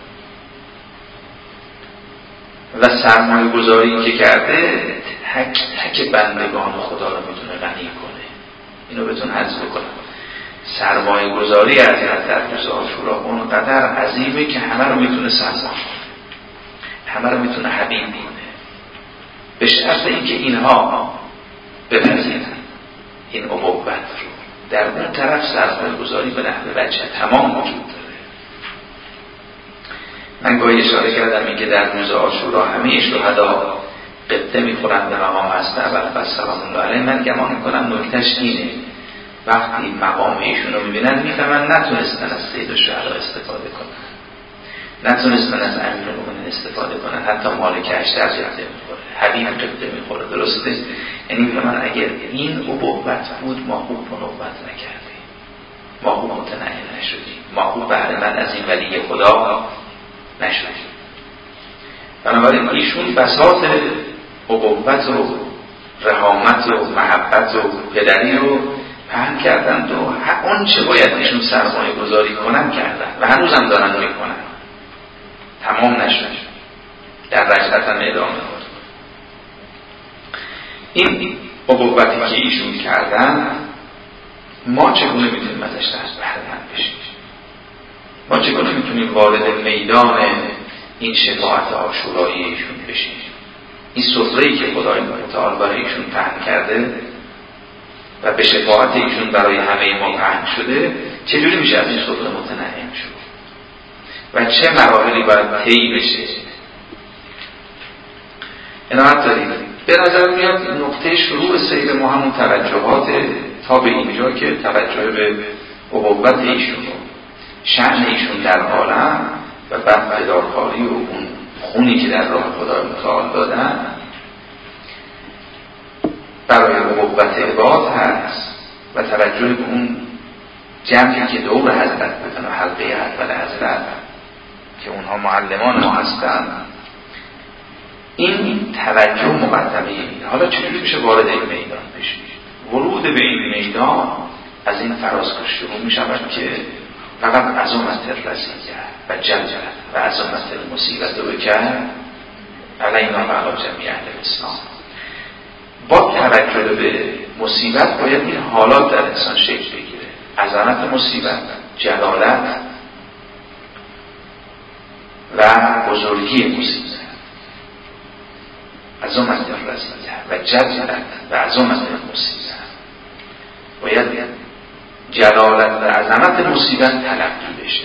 A: و سرمایه گذاری که کرده تک تک بندگان خدا رو میتونه غنی کنه. اینو بهتون عرض بکنم، سرمایه گذاری از در روز عاشورا اونقدر عظیمه که همه رو میتونه سرمایه کنه. همه رو میتونه حبیب کنه، به شرط اینکه اینها بپذیرن این ابوت رو. در اون طرف سرمایه گذاری به نحو وجه تمام وجود داره. من گاهی اشاره کردم اینکه در روز عاشورا همه شهدا قطعه میخورن به مقام حضرت ابوالفضل سلام الله علیه. من گمان میکنم نکتهش اینه، وقتی مقام ایشون رو میبینن میفهمن نتونستن از سید الشهدا استفاده کنن، نتونستن از امیرالمومنین استفاده کنن، حتی مالک اشتر قطعه میخوره، حبیب قطعه میخوره. درسته؟ یعنی میفهمن اگر این ابوت بود ما خوب نوبت نکردیم، ما خوب متنعم نشدیم، ما خوب بهره مند از این ولی خدا نشدیم. بنابراین ایشون بساط ابوت و رحامت و محبت و پدری رو پهن کردند و اون چه باید ایشون سرمایه گذاری کنن کردن و هنوز هم دارن میکنن، تمام نشد، در رجعت هم ادامه داد. این ابوتی که ایشون کردن ما چگونه میتونیم ازش دست بهره مند بشیم؟ ما چگونه میتونیم وارد میدان این شفاعت عاشورایی ایشون بشیم؟ این سفره‌ای که خدای متعال برای ایشون پهن کرده و به شفاعت ایشون برای همه ما پهن شده، چجوری میشه از این سفره متنعم شد و چه مراحلی باید طی بشه؟ عنایت دارید. به نظر میاد نقطه شروع سیر ما همون توجهات تا به اینجا که توجه به ابوت ایشون و شأن ایشون در عالم و بعد فداکاری و اون خونی که در راه خدای متعال دادن برای ابوت عباد هست و توجه به اون جمعی که دور حضرت بودن و حلقه اول حضرت که اونها معلمان ما هستن، این توجه مقدمه این. حالا چجوری میشه وارد این میدان بشید؟ ورود به این میدان از این فرازگاه شروع میشود که فقط عظمت رزیه و جلجلت و عظمت المصیبت رو بکرد علینا و علی جمیع اهل الاسلام. با توجه به مصیبت باید این حالات در انسان شکل بگیره: عظمت مصیبت، جلالت و بزرگی مصیبت، عظمت رزیه و جلجلت و عظمت المصیبت. باید جلالت و عظمت مصیبت تلقی بشه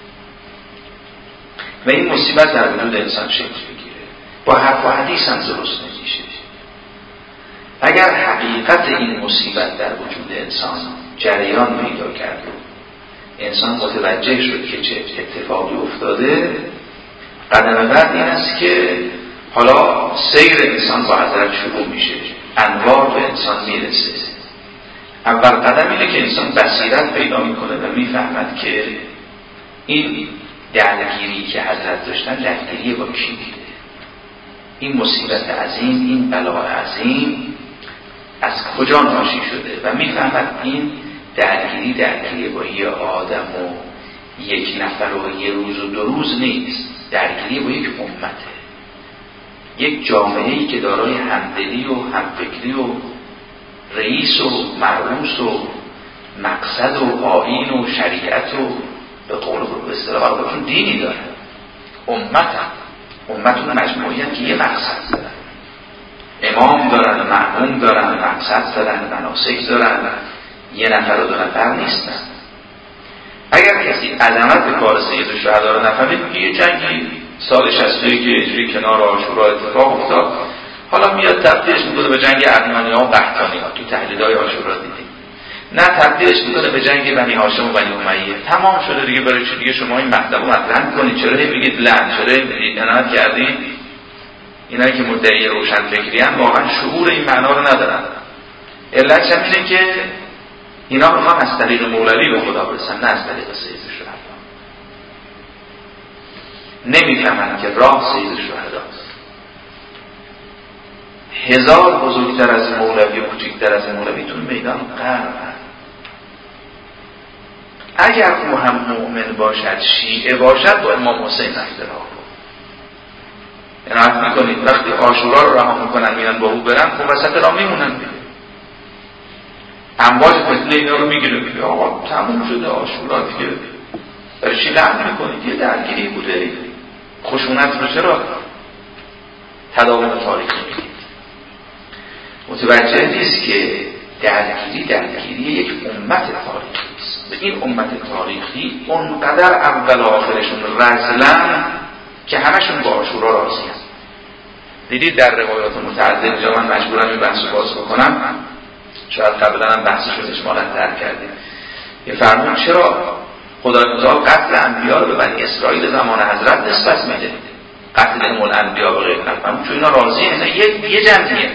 A: و این مصیبت در وجود انسان شکل بگیره. با حرف و حدیث هم درست نمیشه. اگر حقیقت این مصیبت در وجود انسان جریان پیدا کرد و انسان متوجه شد که چه اتفاقی افتاده، قدم بعد این است که حالا سیر انسان با حضرت شروع میشه، انوار به انسان میرسه. اول قدم اینه که انسان بصیرت پیدا میکنه و میفهمد که این درگیری که حضرت داشتن درگیری با کی بوده، این مصیبت عظیم، این بلا عظیم از کجا ناشی شده و میفهمد این درگیری درگیری با یه آدم و یک نفر و یه روز و دو روز نیست، درگیری با یک امته، یک جامعه‌ای که دارای همدلی و همفکری و رئیس و مرئوس و مقصد و آیین و شریعت و به قول به اصطلاح خودشون دینی داره. امت امتون مجموعی هم که یه مقصد دارن، امام دارن، معموم دارن، مقصد دارن، مناسک دارن، یه نفر و دو نفر نیستن. اگر کسی عظمت کار سید الشهدا رو نفهمید، یه جنگی سال شصت و یک هجری کنار عاشورا اتفاق افتاد، حالا میاد تبدیلش میکنه به جنگ ارمنی‌ها و قحطانی‌ها. تو تحلیل‌های عاشورا دیدیم. نه، تبدیلش میکنه به جنگ بنی هاشم و بنی امیه. تمام شده دیگه. برای چی دیگه شما این مطلب رو مطرح کنید؟ چرا میگید لعن؟ چرا میگید عنایت کردین؟ اینایی که مدعی روشن فکری ان واقعا شعور این معنا رو ندارن. علتش هم اینه که اینا میخوان از طریق مولوی به خدا برسن، نه از طریق سید الشهدا. نمیفهمن که راه سید الشهداست. هزار بزرگتر از مولوی و کوچکتر از مولوی تو میدان قرب. اگر او هم مؤمن باشد، شیعه باشد، با امام حسین اختلاف رو عنایت میکنید. وقتی عاشورا رو رها میکنن میان با او برن، خب وسط را میمونن دیگه. امواج فتنه اینا رو میگیره میگه آقا تموم شده عاشورا دیگه، برای چی لعن میکنید؟ یه درگیری بوده، خشونت رو چرا تداوم تاریخی میدید. متوجه نیست که درگیری درگیری یک امت تاریخی است. و این امت تاریخی اونقدر اول آخرشون رزلن که همشون با عاشورا راضی هست. دیدید در روایات متعدد، جا من مجبورم این بحث رو باز بکنم، شاید قبلا هم بحث شد اجمالا درک کردیم. یه فرمون چرا خدای متعال قتل انبیا رو به بنی اسرائیل زمان حضرت نسبت میده؟ قتل امول انبیا به غیر نفرمون چون اینا راضی اینا یه, یه جمعیه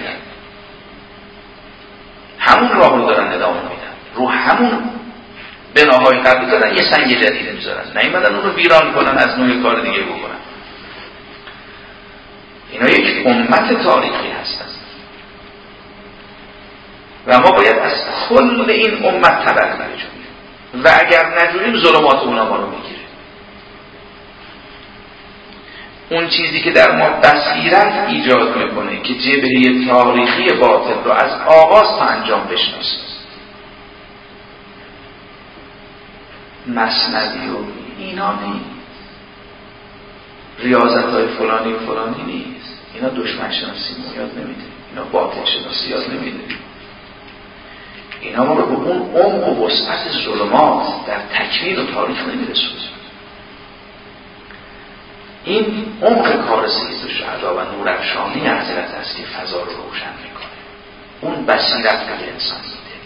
A: همون راه رو دارن ادامه میدن، رو همون بناهای قبلی دارن یه سنگ جدید میذارن، نیومدن اون رو ویران کنن از نوع کار دیگه بکنن. اینا یک امت تاریخی هستن و ما باید از کل این امت طبقه بجویم و اگر نجوریم ظلمات اونا ما رو میگیره. اون چیزی که در ما بصیرت ایجاد میکنه که جبهه تاریخی باطل رو از آغاز تا انجام بشناسیم. مثنوی و اینا نیست، ریاضت های فلانی و فلانی نیست، اینا دشمن شناسی ما یاد نمیده، اینا باطل شناسی یاد نمیده، اینا ما رو به اون عمق و وسعت ظلمات در تکوین و تاریخ نمیرسونه. این عمق کار سید الشهدا و نورافشانی حضرت است که فضا رو روشن میکنه. اون بصیرت به انسان میده.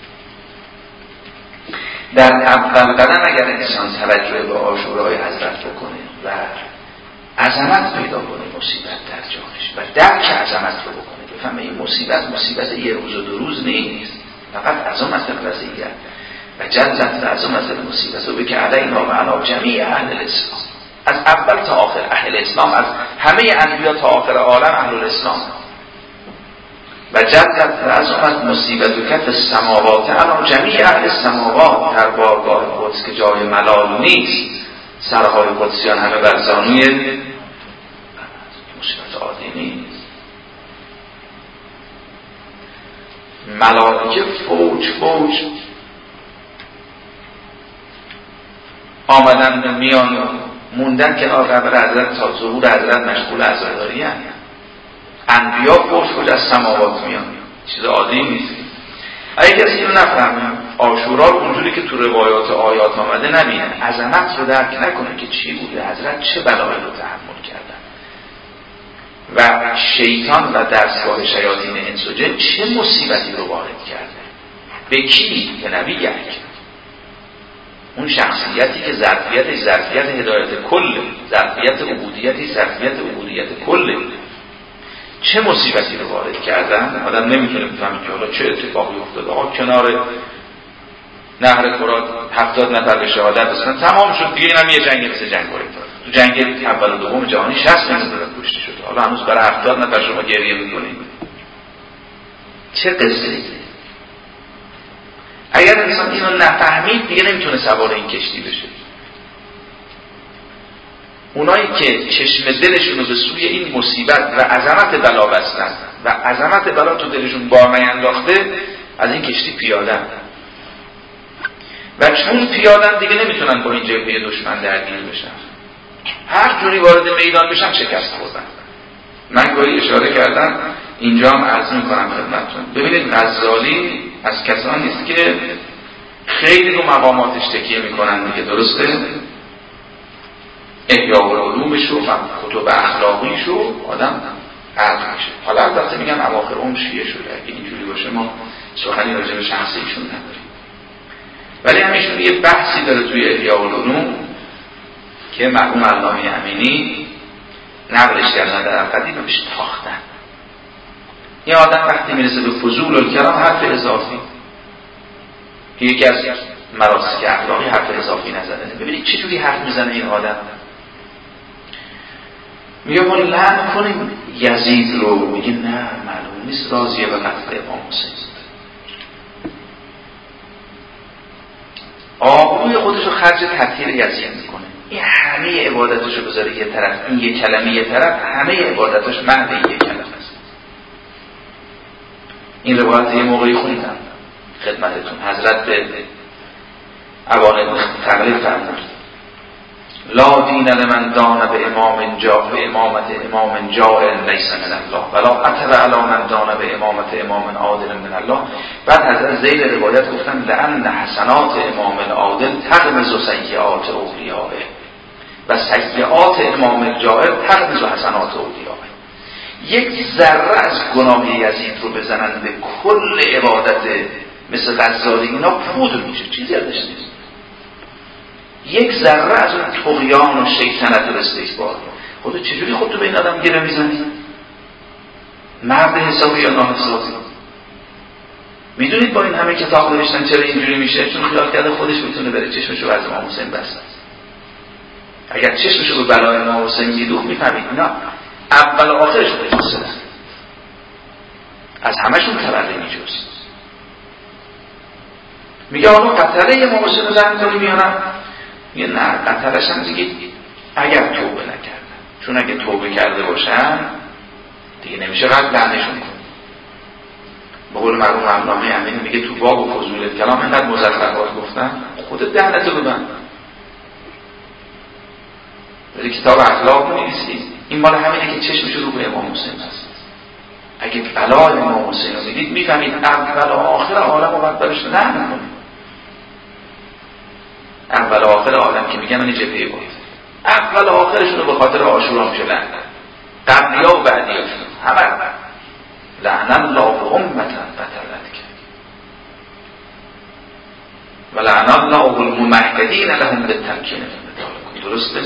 A: در اول قدم اگر انسان توجه به عاشورای حضرت بکنه و عظمت پیدا کنه مصیبت در جانش و درک عظمت رو بکنه، بفهمه این مصیبت مصیبت یه روز و دو روز نیست، فقط عظمت الوضعیت و جلت عظمت المصیبت و بک علینا و علی جمیع اهل الاسلام. از اول تا آخر اهل اسلام، از همه انبیا تا آخر عالم اهل الاسلام. و جدت و عظمت مصیبت و کف السماوات علی جمیع اهل السماوات، در بارگاه قدس که جای ملال نیست، سرهای قدسیان همه بر زانوی مصیبت عادی نیست. ملائکه فوج فوج آمدن و میان موندن کنار قبر حضرت تا ظهور حضرت مشغول عزاداری هستند. انبیا فوج فوج از سماوات میان، چیز عادی نیست. اگه کسی اینو نفهمه، عاشورا رو اونجوری که تو روایات آیات آمده نبینه، عظمت رو درک نکنه که چی بوده، حضرت چه بلایی رو تحمل کردن و شیطان و دستگاه شیاطین انس و جن چه مصیبتی رو وارد کرده. به کی؟ به نبی یک، اون شخصیتی که ظرفیتش ظرفیت هدایت کله، ظرفیت عبودیتی ظرفیت عبودیت کله، چه مصیبتی رو وارد کردن. آدم نمیتونه بفهمه که حالا چه اتفاقی افتاده. آقا کنار نهر فرات هفتاد نفر به شهادت رسیدن، تمام شد دیگه. اینم یه جنگ مثل جنگ وارد داد. تو جنگ اول و دوم جهانی شصت نفر کشته شد، حالا هنوز برای هفتاد نفر شما گریه میکنید. چه قصه؟ اگر انسان اینو نفهمید دیگه نمیتونه سوار این کشتی بشه. اونایی که چشم دلشون رو به سوی این مصیبت و عظمت بلا بستن و عظمت بلا تو دلشون بار نینداخته، از این کشتی پیادن و چون پیادن دیگه نمیتونن با این جبهه دشمن درگیر بشن. هر جوری وارد میدان بشن شکست خوردن. من گاهی اشاره کردم، اینجا هم عرض میکنم خدمتتون. ببینید غزالی از کسانی نیست که خیلی رو مقاماتش تکیه میکنن دیگه، درسته؟ احیاء العلومش و کتب اخلاقیش و آدم عرض میشه. حالا البته میگن اواخر اون شیعه شده، اگه اینجوری باشه ما سخنی راجع به شخص ایشون نداریم، ولی همیشون یه بحثی داره توی احیاء العلوم که مرحوم علامه امینی نقلش کردن در قدیم بهش تاختن. یه آدم وقتی میرسه به فضول الکلام حرف اضافی، که یکی از مراسم اخلاقی حرف اضافی نزدنه. ببینید چطوری حرف میزنه این آدم. میگه ما لعن کنیم یزید رو، میگه نه معلوم نیست راضیه به قتل امام حسین. آبروی خودش رو خرج تطهیر یزید میکنه. این همه عبادتش رو بذاره یه طرف، این یه کلمه یه طرف، همه عبادتش محض یه کلمه است. این روایت یه موقعی خوندم خدمتتون، حضرت به عوان تقلیل فرمود لا دین لمن دان به امام جا به امامت امام جائر لیس من الله ولا قتل علی من دان به امامت امام عادل من الله. بعد از ذیل روایت گفتن لأن حسنات امام العادل تغمز سیئات اولیاء و سیئات امام الجائر تغمز حسنات اولیاء. یک ذره از گناه یزید رو بزنن به کل عبادت مثل غزالی اینا پودر میشه، چیزی ازش نیست. یک ذره از اون طغیان و شیطنت و استکبار. خودت چجوری خودتو به این آدم گره میزنی؟ مرد حسابی یا ناحسابی؟ میدونید با این همه کتاب نوشتن چرا اینجوری میشه؟ چون خیال کرده خودش میتونه بره چشمشو از امام حسین بسته. اگر چشمشو به بلای امام حسین میدوخت میفهمید اینا اول و آخرش رو بجستدن، از همشون تبرئه میجست. میگه حالا قتله امام حسین رو زن کنیم یا نه؟ میگه نه، قتلش هم دیگه اگر توبه نکردن، چون اگه توبه کرده باشن دیگه نمیشه قتل لعنشون کن. به قول مرحوم علامه امین میگه تو باب و فضول کلام اینقدر مزخرفات گفتن، خودت دهنتو ببند. ولی کتاب اخلاق می‌نویسی این مال همینه که چشمش رو به امام حسین هست. اگه بلای امام حسین رو میدید میفهمید اول و آخر عالم رو باید برش نه میکنید. اول و آخر عالم که میگم این جبهه بود، اول و آخرشون رو به خاطر عاشورا میشه لعنت، قبلیا و بعدیاشون همه لعن الله امتا قتلت کرد و لعن الله الممهدین لهم بالتمکین. درسته؟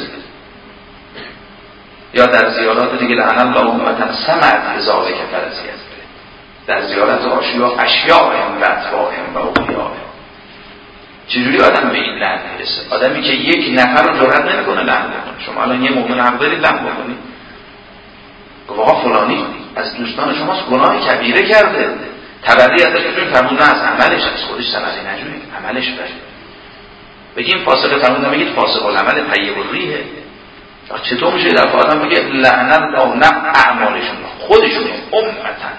A: یا در زیارات دیگه لعن الله امتا سمعت بذالک فرضیت، در زیارت عاشورا اشیاء و اتباعهم و اولیاء. چجوری آدم به این لعن میرسه؟ آدمی که یک نفر رو جرئت نمیکنه لعن بکنه. شما الان یه مؤمن حق دارید لعن بکنید؟ گواه فلانی از دوستان شماست گناه کبیره کرده، تبرئه ازش بجوین، فرمون نه از عملش، از خودش تبرئه نجوین، عملش بره. بگیم فاسق، فرمون نمیگید فاسق العمل طیب الریحه. چطور میشه در آدم بگه لعن الله نه اعمالشون خودشون امتن؟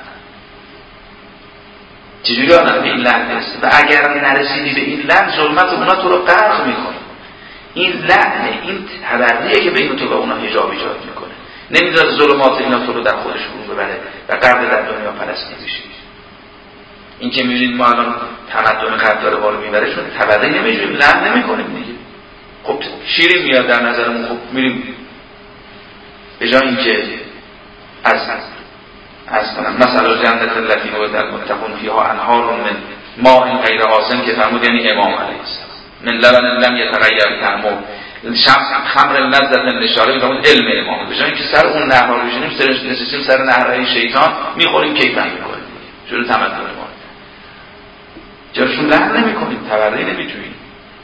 A: چجوری آدم به این لعن برسه؟ و اگر نرسیدی به این لعن ظلمت اونا تو رو غرق میکنه. این لعنه، این تبرئه که بین تو و اونا حجاب ایجاد میکنه، نمیذاره ظلمات اینا تو رو در خودش فرو ببره و غرق در دنیا پرستی بشی. این که میبینید ما الان تمدن غرب داره ما رو میبره چون تبرئه نمیجویم، لعن نمیکنیم دیگه. خب شیرین میاد در نظرمون، خب میریم به جای اینکه از از کنم مثلا جنت التي وعد المتقون فيها انهار من ماء غیر آسن که فرمود یعنی امام علیه السلام، من لبن لم يتغیر طعمه، خمر لذت نشاره فرمود علم امام. به جای اینکه سر اون نهرها رو بشینیم سر نشستیم سر نهرهای شیطان میخوریم کیف میکنیم. چرا تمدن ما جاشون لعن نمیکنیم، تبرئه نمیجوییم.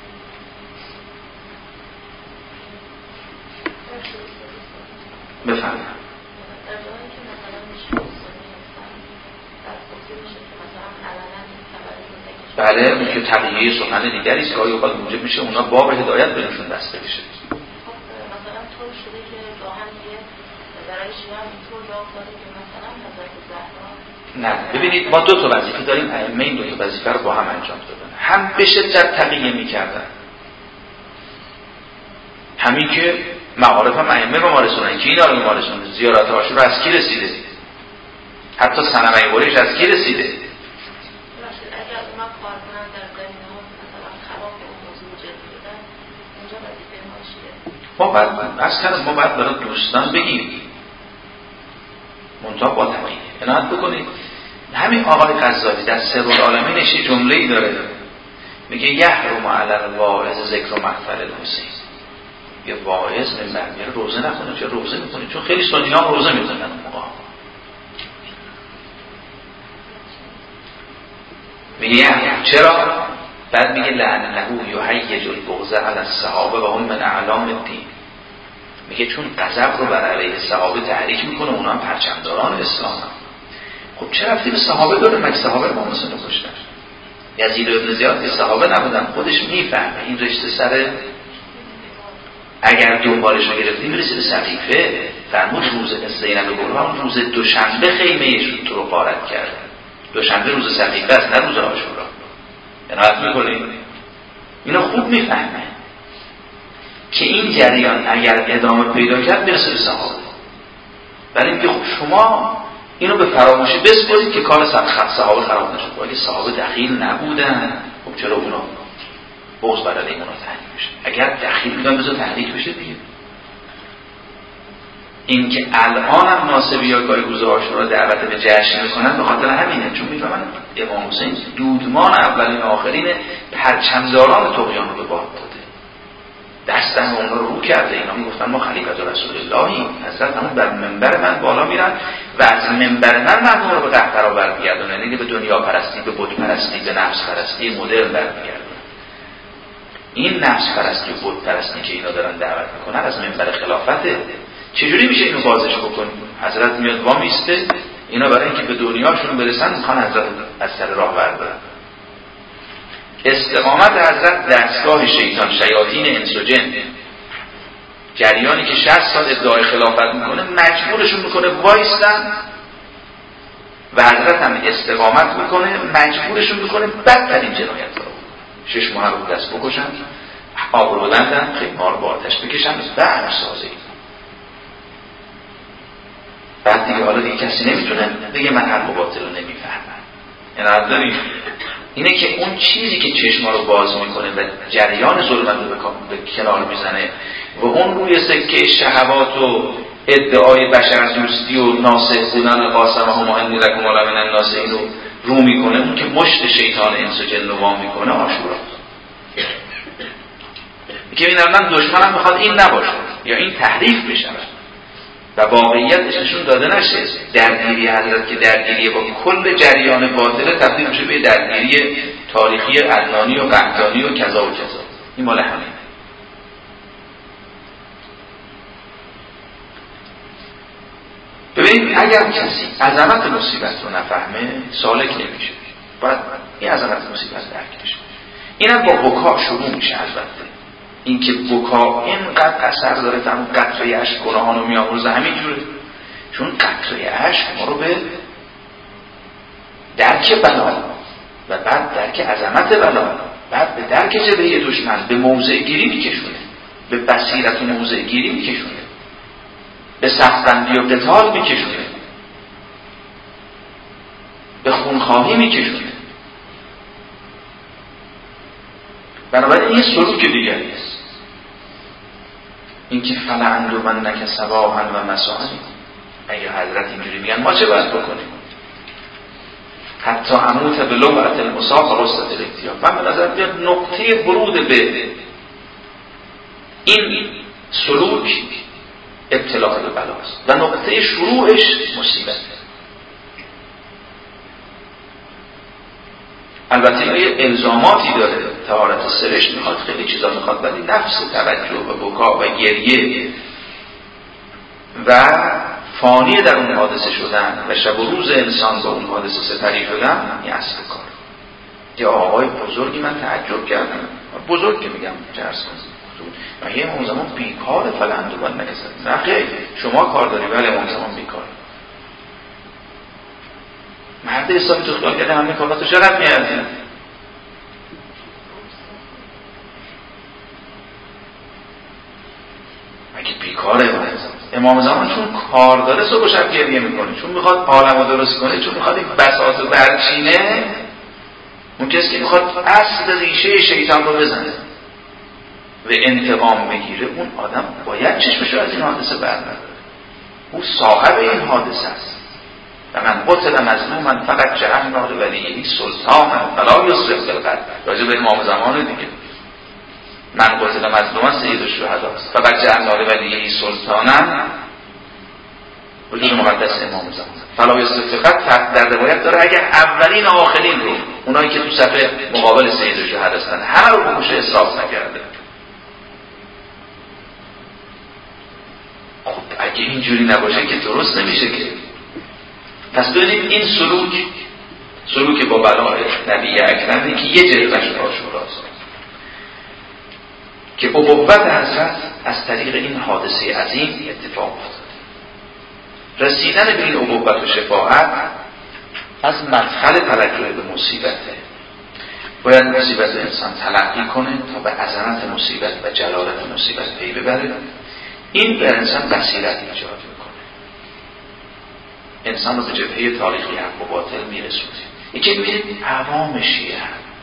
A: بفرمایید. بله، اون که طبیعی سخن دیگری است، گاهی اوقات موجب میشه اونا باب هدایت بهشون بسته بشه.
B: خب مثلا طور شده که گاهن دیگه برای شما اینطور جواب داده که مثلا حضرت زهرا، نه
A: ببینید ما دو تا وظیفه داریم، ائمه این دو تا وظیفه رو با هم انجام دادن، هم به شدت تقیه میکردن، همین که معارف هم ائمه به ما رسونن که اینا رو به ما رسونن. زیارت عاشورا از کی رسیده؟ حتی صنمه قریش از کی رسیده؟ ما باید از کنم ما باید برای دوستان بگیم منطقه با تقییه عنایت بکنید. همین آقای غزالی در سرالعالمینش یه جمله ای داره، میگه یحرم علی الواعظ ذکر مقتل الحسین. یه واعظ منبر میره روزه نخونه. چرا روزه میکنه؟ چون خیلی سنی ها روزه میکنن اون موقع. میگه چرا؟ بعد میگه لعنه یهیج البغض علی الصحابه و هم من اعلام الدین. میگه چون غضب رو بر علیه صحابه تحریک میکنه، اونا هم پرچمداران اسلام هم. خب چه رفتی به صحابه داره؟ مگه صحابه رو با مسلم کشتن؟ یزید ابن زیاد که صحابه نبودن، خودش میفهمه این رشته سره. اگر دنبالش رو گرفتی میرسی به صحیفه، فرمود روز زینب برهان روز دوشنبه خیمه تو رو غارت کرد. دوشنبه روز صحیفه است نه روز عاشورا. عنایت میکنید؟ اینو خوب میفهمه. که این جریان اگر ادامه پیدا کرد برسه به صحابه. برای اینکه خب شما اینو به فراموشی بسپارید که کار صحابه خراب نشد. ولی صحابه دخیل نبودن، خب چرا اونا بغض بر علیه اونا تحریک بشه؟ اگر دخیل بودن بذار تحریک بشه دیگه. این که الان هم ناصبی‌ها کاری روز عاشورا دعوت به جشن میکنن به خاطر همینه، چون میفهمن امام حسین دودمان اولین آخرین پرچمداران طغیان رو به باد داده، دستن اونا رو رو کرده. اینا میگفتن ما خلیفت رسول اللهیم، حضرت همون بر منبر من بالا میرن و از منبر من مردم رو به قهقرا برمیگردونن، یعنی به دنیا پرستی، به بت پرستی، به نفس پرستی مدرن برمیگردونن. این نفس پرستی و بت پرستی که اینا دارن دعوت میکنن از منبر خلافته. چجوری میشه اینو بازش بکنیم؟ حضرت میاد وا میسته، اینا برای اینکه به دنیاشون برسن میخوان حضرت از سر راه بردارن. استقامت حضرت دستگاه شیطان، شیاطین انس و جن، جریانی که شصت سال ادعای خلافت میکنه مجبورشون میکنه وایستن و حضرت هم استقامت میکنه مجبورشون میکنه بدترین جنایت رو شش ماه رو دست بکشن، آب رو ببندن، خیمار با آتش بکشن و بعد سازه. بعد دیگه حالا دیگه کسی نمیتونه دیگه من حق و باطل رو نمیفهمم. یعنی داریم اینه که اون چیزی که چشما رو باز میکنه و جریان ظلمت رو به کنار میزنه و اون روی سکه شهوات و ادعای بشر دوستی و ناصح بودن و قاسمه ها مهم لکم علم من الناس این رو رو میکنه، اون که مشت شیطان انس و جن رو وا میکنه عاشورا. که این الان دشمنم میخواد این نباشه یا این تحریف بشه و واقعیتش نشون داده نشه. درگیری حضرت که درگیری با کل جریان باطل تبدیل میشه به درگیری تاریخی عدنانی و قحطانی و کذا و کذا. این مال همین. ببینید اگر کسی عظمت مصیبت رو نفهمه سالک نمیشه، باید این عظمت مصیبت درک بشه. اینم با بکا شروع میشه. البته این که بکا اینقدر اثر داره، تمام قطره اشک گناهان رو میامرزه همین جوره، چون قطره اشک ما رو به درک بلا و بعد درک عظمت بلا، بعد به درک جبهه دشمن، به موضع گیری میکشونه، به بصیرت و موضع گیری میکشونه، به صفبندی و قتال میکشونه، به خونخواهی میکشونه. بنابراین این سلوک دیگری است. این که فلعند و من نک صباحا و مساء، اگه حضرت اینجوری میگن ما چه باید بکنیم؟ حتی اموت به لغت المساق رستت الاکتیاب. من به نظر میاد نقطه ورود به این سلوک ابتلا به بلاست و نقطه شروعش مصیبت. البته یه الزاماتی داره، طهارت سرشت میخواد، خیلی چیزا میخواد، ولی نفس توجه و بکا و گریه و فانی در اون حادثه شدن و شب و روز انسان با اون حادثه سپری شدن این اصل کار. یه آقای بزرگی من تعجب کردم، بزرگ که میگم جرس کنم، من یه امام زمان بیکار فلند و من نکسد. نه خیلی شما کار داری، ولی امام زمان بیکار. مرد حسابی تو خیال کرده همه کاراتو چقدر میارزیم؟ مگه بیکاره امام زمان؟ چون کار داره صبح و شب گریه میکنه، چون میخواد عالم رو درست کنه، چون میخواد این بساط رو برچینه. اون کسی که میخواد اصل ریشه شیطان رو بزنه و انتقام بگیره، اون آدم باید چشمش رو از این حادثه برنداره. او صاحب این حادثه است. و من قتل مظلوما فقط جعلنا لولیه سلطانا فلا یسرف فی القتل. راجع به امام زمان دیگه، من قتل مظلوما سید الشهدا است، فقط جعلنا لولیه سلطانا، وجود مقدس امام زمان. فلا یسرف فی القتل در روایت داره اگه اولین و آخرین رو، اونایی که تو صف مقابل سید الشهدا هستن، همه رو بکشه، اسراف نکرده. خب اگه اینجوری نباشه که درست نمیشه که. پس ببینید این سلوک سلوک با بلای نبی اکرمی که یه جلوش عاشوراست که ابوت حضرت از طریق این حادثه عظیم اتفاق افتاد. رسیدن به این ابوت و شفاعت از مدخل توجه به مصیبته. باید مصیبت انسان تلقی کنه تا به عظمت مصیبت و جلالت مصیبت پی ببره. این به انسان بصیرت ایجاد میکنه، انسان رو به جبهه تاریخی حق و باطل میرسونه. یکی میبینید عوام شیعه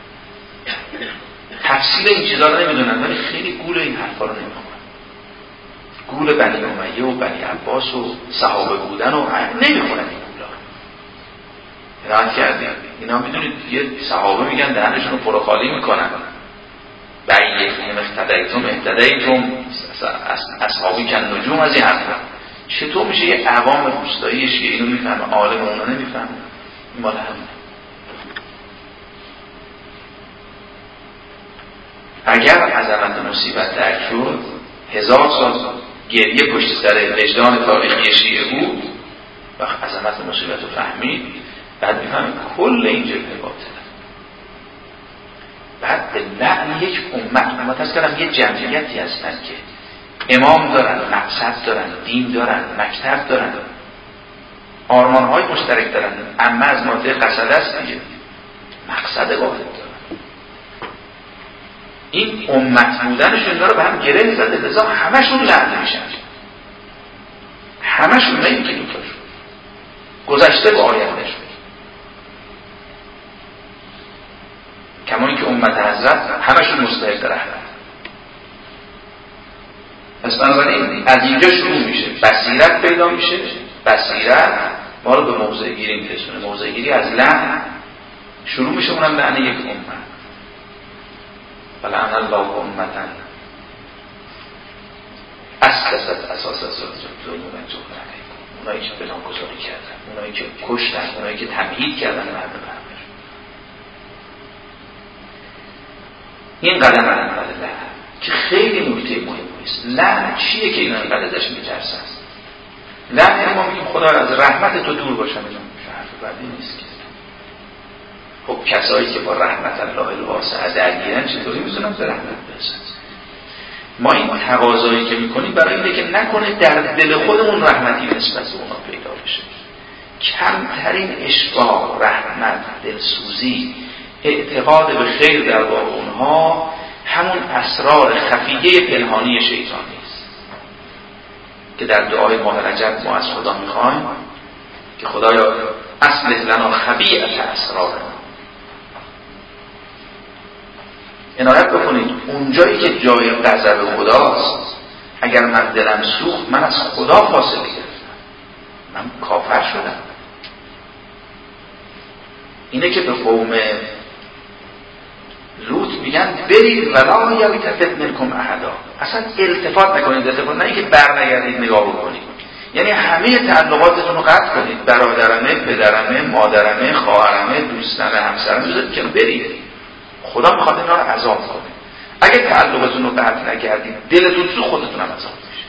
A: تفصیل این چیزا رو نمیدونن، ولی خیلی گول این حرفا رو نمیخونن. گول بنی امیه و بنی عباس و صحابه بودن و نمیخونن این گولا. رعایت کردیم اینا میدونید یه صحابه میگن دهنشون رو پرخالی میکنن، بایهم اقتدیتم اهتدیتم اصحابی کن نجوم، از این حرفا. چطور میشه یه عوام روستایی شیعه اینو میفهمه، عالم اونو نمیفهمه؟ این مال همینه. اگر عظمت مصیبت درک شد، هزار سال گریه پشت سر وجدان تاریخی شیعه بود، وقت عظمت مصیبت رو فهمید، بعد میفهمید کل این جبهه باطله. بعد به لعن یک امت، امت هست کردم یه جمعیتی هستن که امام دارن، مقصد دارن، دین دارن، مکتب دارن، آرمانهای مشترک دارن. اما از ماده قصد است دیگه، مقصد واحد دارن. این امت بودنشون داره به هم گره زده، لذا همشون لعنت میشن، همشون، نه اینکه دوتاشون، گذشته به آیندهشون. کما اینکه امت حضرت همشون مستحق رحمت. پس بنابراین از اینجا شروع میشه، بصیرت پیدا میشه. بصیرت ما رو به موضع گیری میرسونه. موضع گیری از لعن شروع میشه، اونم لعن یک امت. ولعن الله امتا اسست اساس ظلم و جور علیکم، اونایی که بناگذاری کردن، اونایی که کشتن، اونایی که تمهید کردن مرد برمش. این قدم اول لعن که خیلی نکته مهمی است. لعن چیه که اینا اینقدر ازش میترسن؟ لعن یعنی ما میگیم خدا از رحمت تو دور باشن، اینا حرف بعدی نیست که. خب کسایی که با رحمت الله الواسع درگیرن چطوری میتونن به رحمت برسن؟ ما این تقاضایی که میکنیم برای اینه که نکنه در دل خودمون رحمتی نسبت به اونا پیدا بشه. کمترین اشفاق، رحمت، دلسوزی، اعتقاد به خیر در واقع اونها همون اسرار خفیه پنهانی شیطانی است که در دعای ماه رجب ما از خدا میخوایم که خدایا اصلح لنا خبیئت اسرارنا. عنایت بکنید اونجایی که جای غضب خداست، اگر من دلم سوخت من از خدا فاصله گرفتم، من کافر شدم. اینه که به قوم لوط میگن برید ولا یلتفت منکم احدا، اصلا التفات نکنید. التفات نه اینکه برنگردید نگاه بکنید، یعنی همه تعلقاتتون رو قطع کنید. برادرمه، پدرمه، مادرمه، خواهرمه، دوستمه، همسرمه، بذارید که برید. خدا میخواد اینا رو عذاب کنه. اگه تعلقتون رو قطع نکردید، دلتون سوخت، خودتون هم عذاب میشه.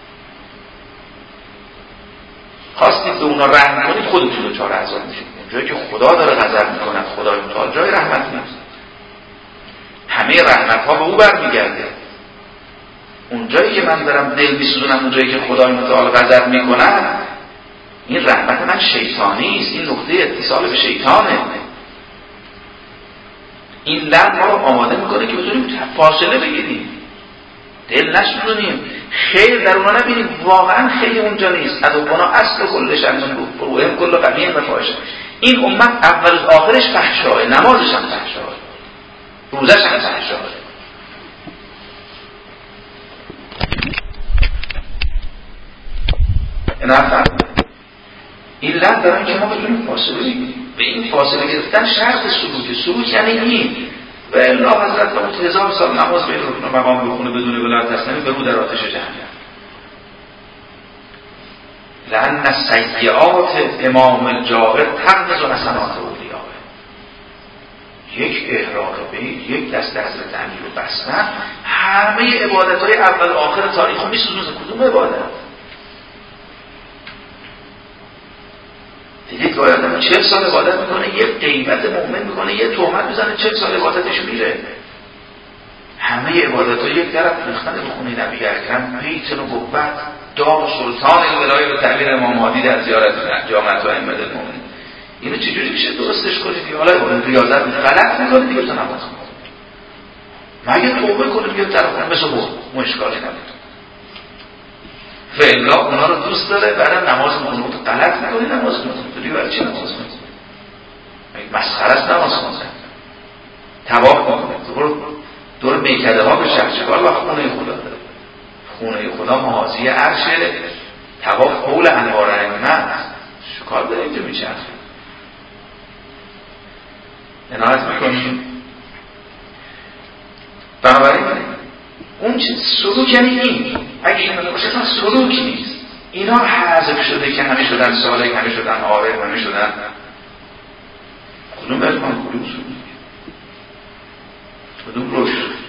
A: خواستید به اونا رحم کنید، خودتون دچار عذاب میشید. اونجایی که خدا داره غضب میکنه، خدای متعال جای رحمت نیست. همه رحمت ها به او برمیگرده. اونجایی که من دارم دل میسوزونم، اونجایی که خدای متعال غضب میکنه، این رحمت من شیطانی است. این نقطه اتصال به شیطانه. این لعن ما رو آماده میکنه که بتونیم فاصله بگیریم، دل نسوزونیم، خیر در اونا نبینیم. واقعا خیر اونجا نیست. ادوبنا اصل کلش هم بروهم کل قبیه و فاحشه. این امت اول از آخرش فحشاه، نمازش هم فحشاه، روزش هم فحشاه. این حرفم این لعن دارن که ما بتونیم فاصله بگیریم. به این فاصله گرفتن شرط سلوک. سلوک یعنی این. و الا حضرت فرمود هزار سال نماز بین رکن و مقام بخونه بدون ولایت تسلیمی برو در آتش جهنم. لأن سیئات امام الجابر تغمز و حسنات اولیاء. یک احراق بیت، یک دست حضرت امیر رو بستن، همه عبادت‌های اول آخر تاریخ رو میسوزونه. کدوم عبادت؟ دیدید که آیادم چهل سال عبادت میکنه، یه غیبت مؤمن میکنه، یه تهمت میزنه، چهل سال عبادتش میره. همه عبادت ها یک طرف ریختن به خونه نبی اکرم، بیت و قبت، دار سلطان الولایه به تعبیر امام مهدی در زیارت جامعه و ائمه المؤمنین. اینو چجوری میشه درستش کنید؟ حالا ریاضت غلط میکنه دیگه تو نماز کن، مگه توبه کنه بیاد در خونه مثل بود مشکلی نبود. فعلا اونا رو دوست داره بعد نماز میکنه تو غلط میکنی نماز میکنی تو دیگه برای چی نماز میکنی؟ مگه مسخره است نماز خوندن؟ طواف میکنه دور دور میکده ها به شخصیکار و خونه خدا داره. خونه خدا محاذی عرشه، طواف قول انوار ائمه شکار داره اینجا میچرخه. عنایت میکنیم. بنابراین اون سلوک یعنی این، اگه این باشه اصلا سلوک نیست. اینا حذف شده که همه شدن صالح، همه شدن عارف، همه شدن کدوم برکن کدوم سلوک کدوم رشد.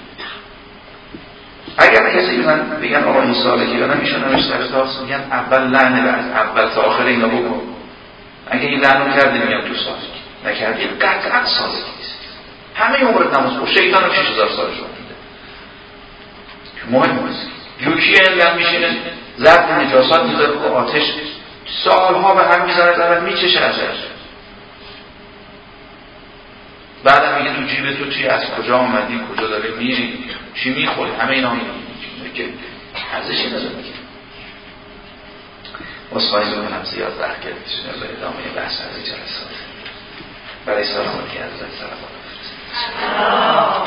A: اگر کسی من بگن آقا این صالحی یا نمیشون همش سر تاست، میگن اول لعنه بعد اول تا آخر اینا بکن. اگه این لعنه کردی میگم تو صالحی، نکردی قطعا صالحی نیست. همه عمرت نماز خون، شیطان هم شش هزار سالش مونده که مهم نیست. یوکی علم میشینه ضرب نجاسات میذاره رو آتش سالها به هم میذاره داره میچشه ازش، بعدم میگه تو جیب تو چی، از کجا آمدی، کجا داره میری، چی میخوری، همه اینا میگه که ارزشی نداره. واسه میکنم زیاد وقت گرفتیم به ادامه بحث از جلسات. برای سلامتی حضرت سلام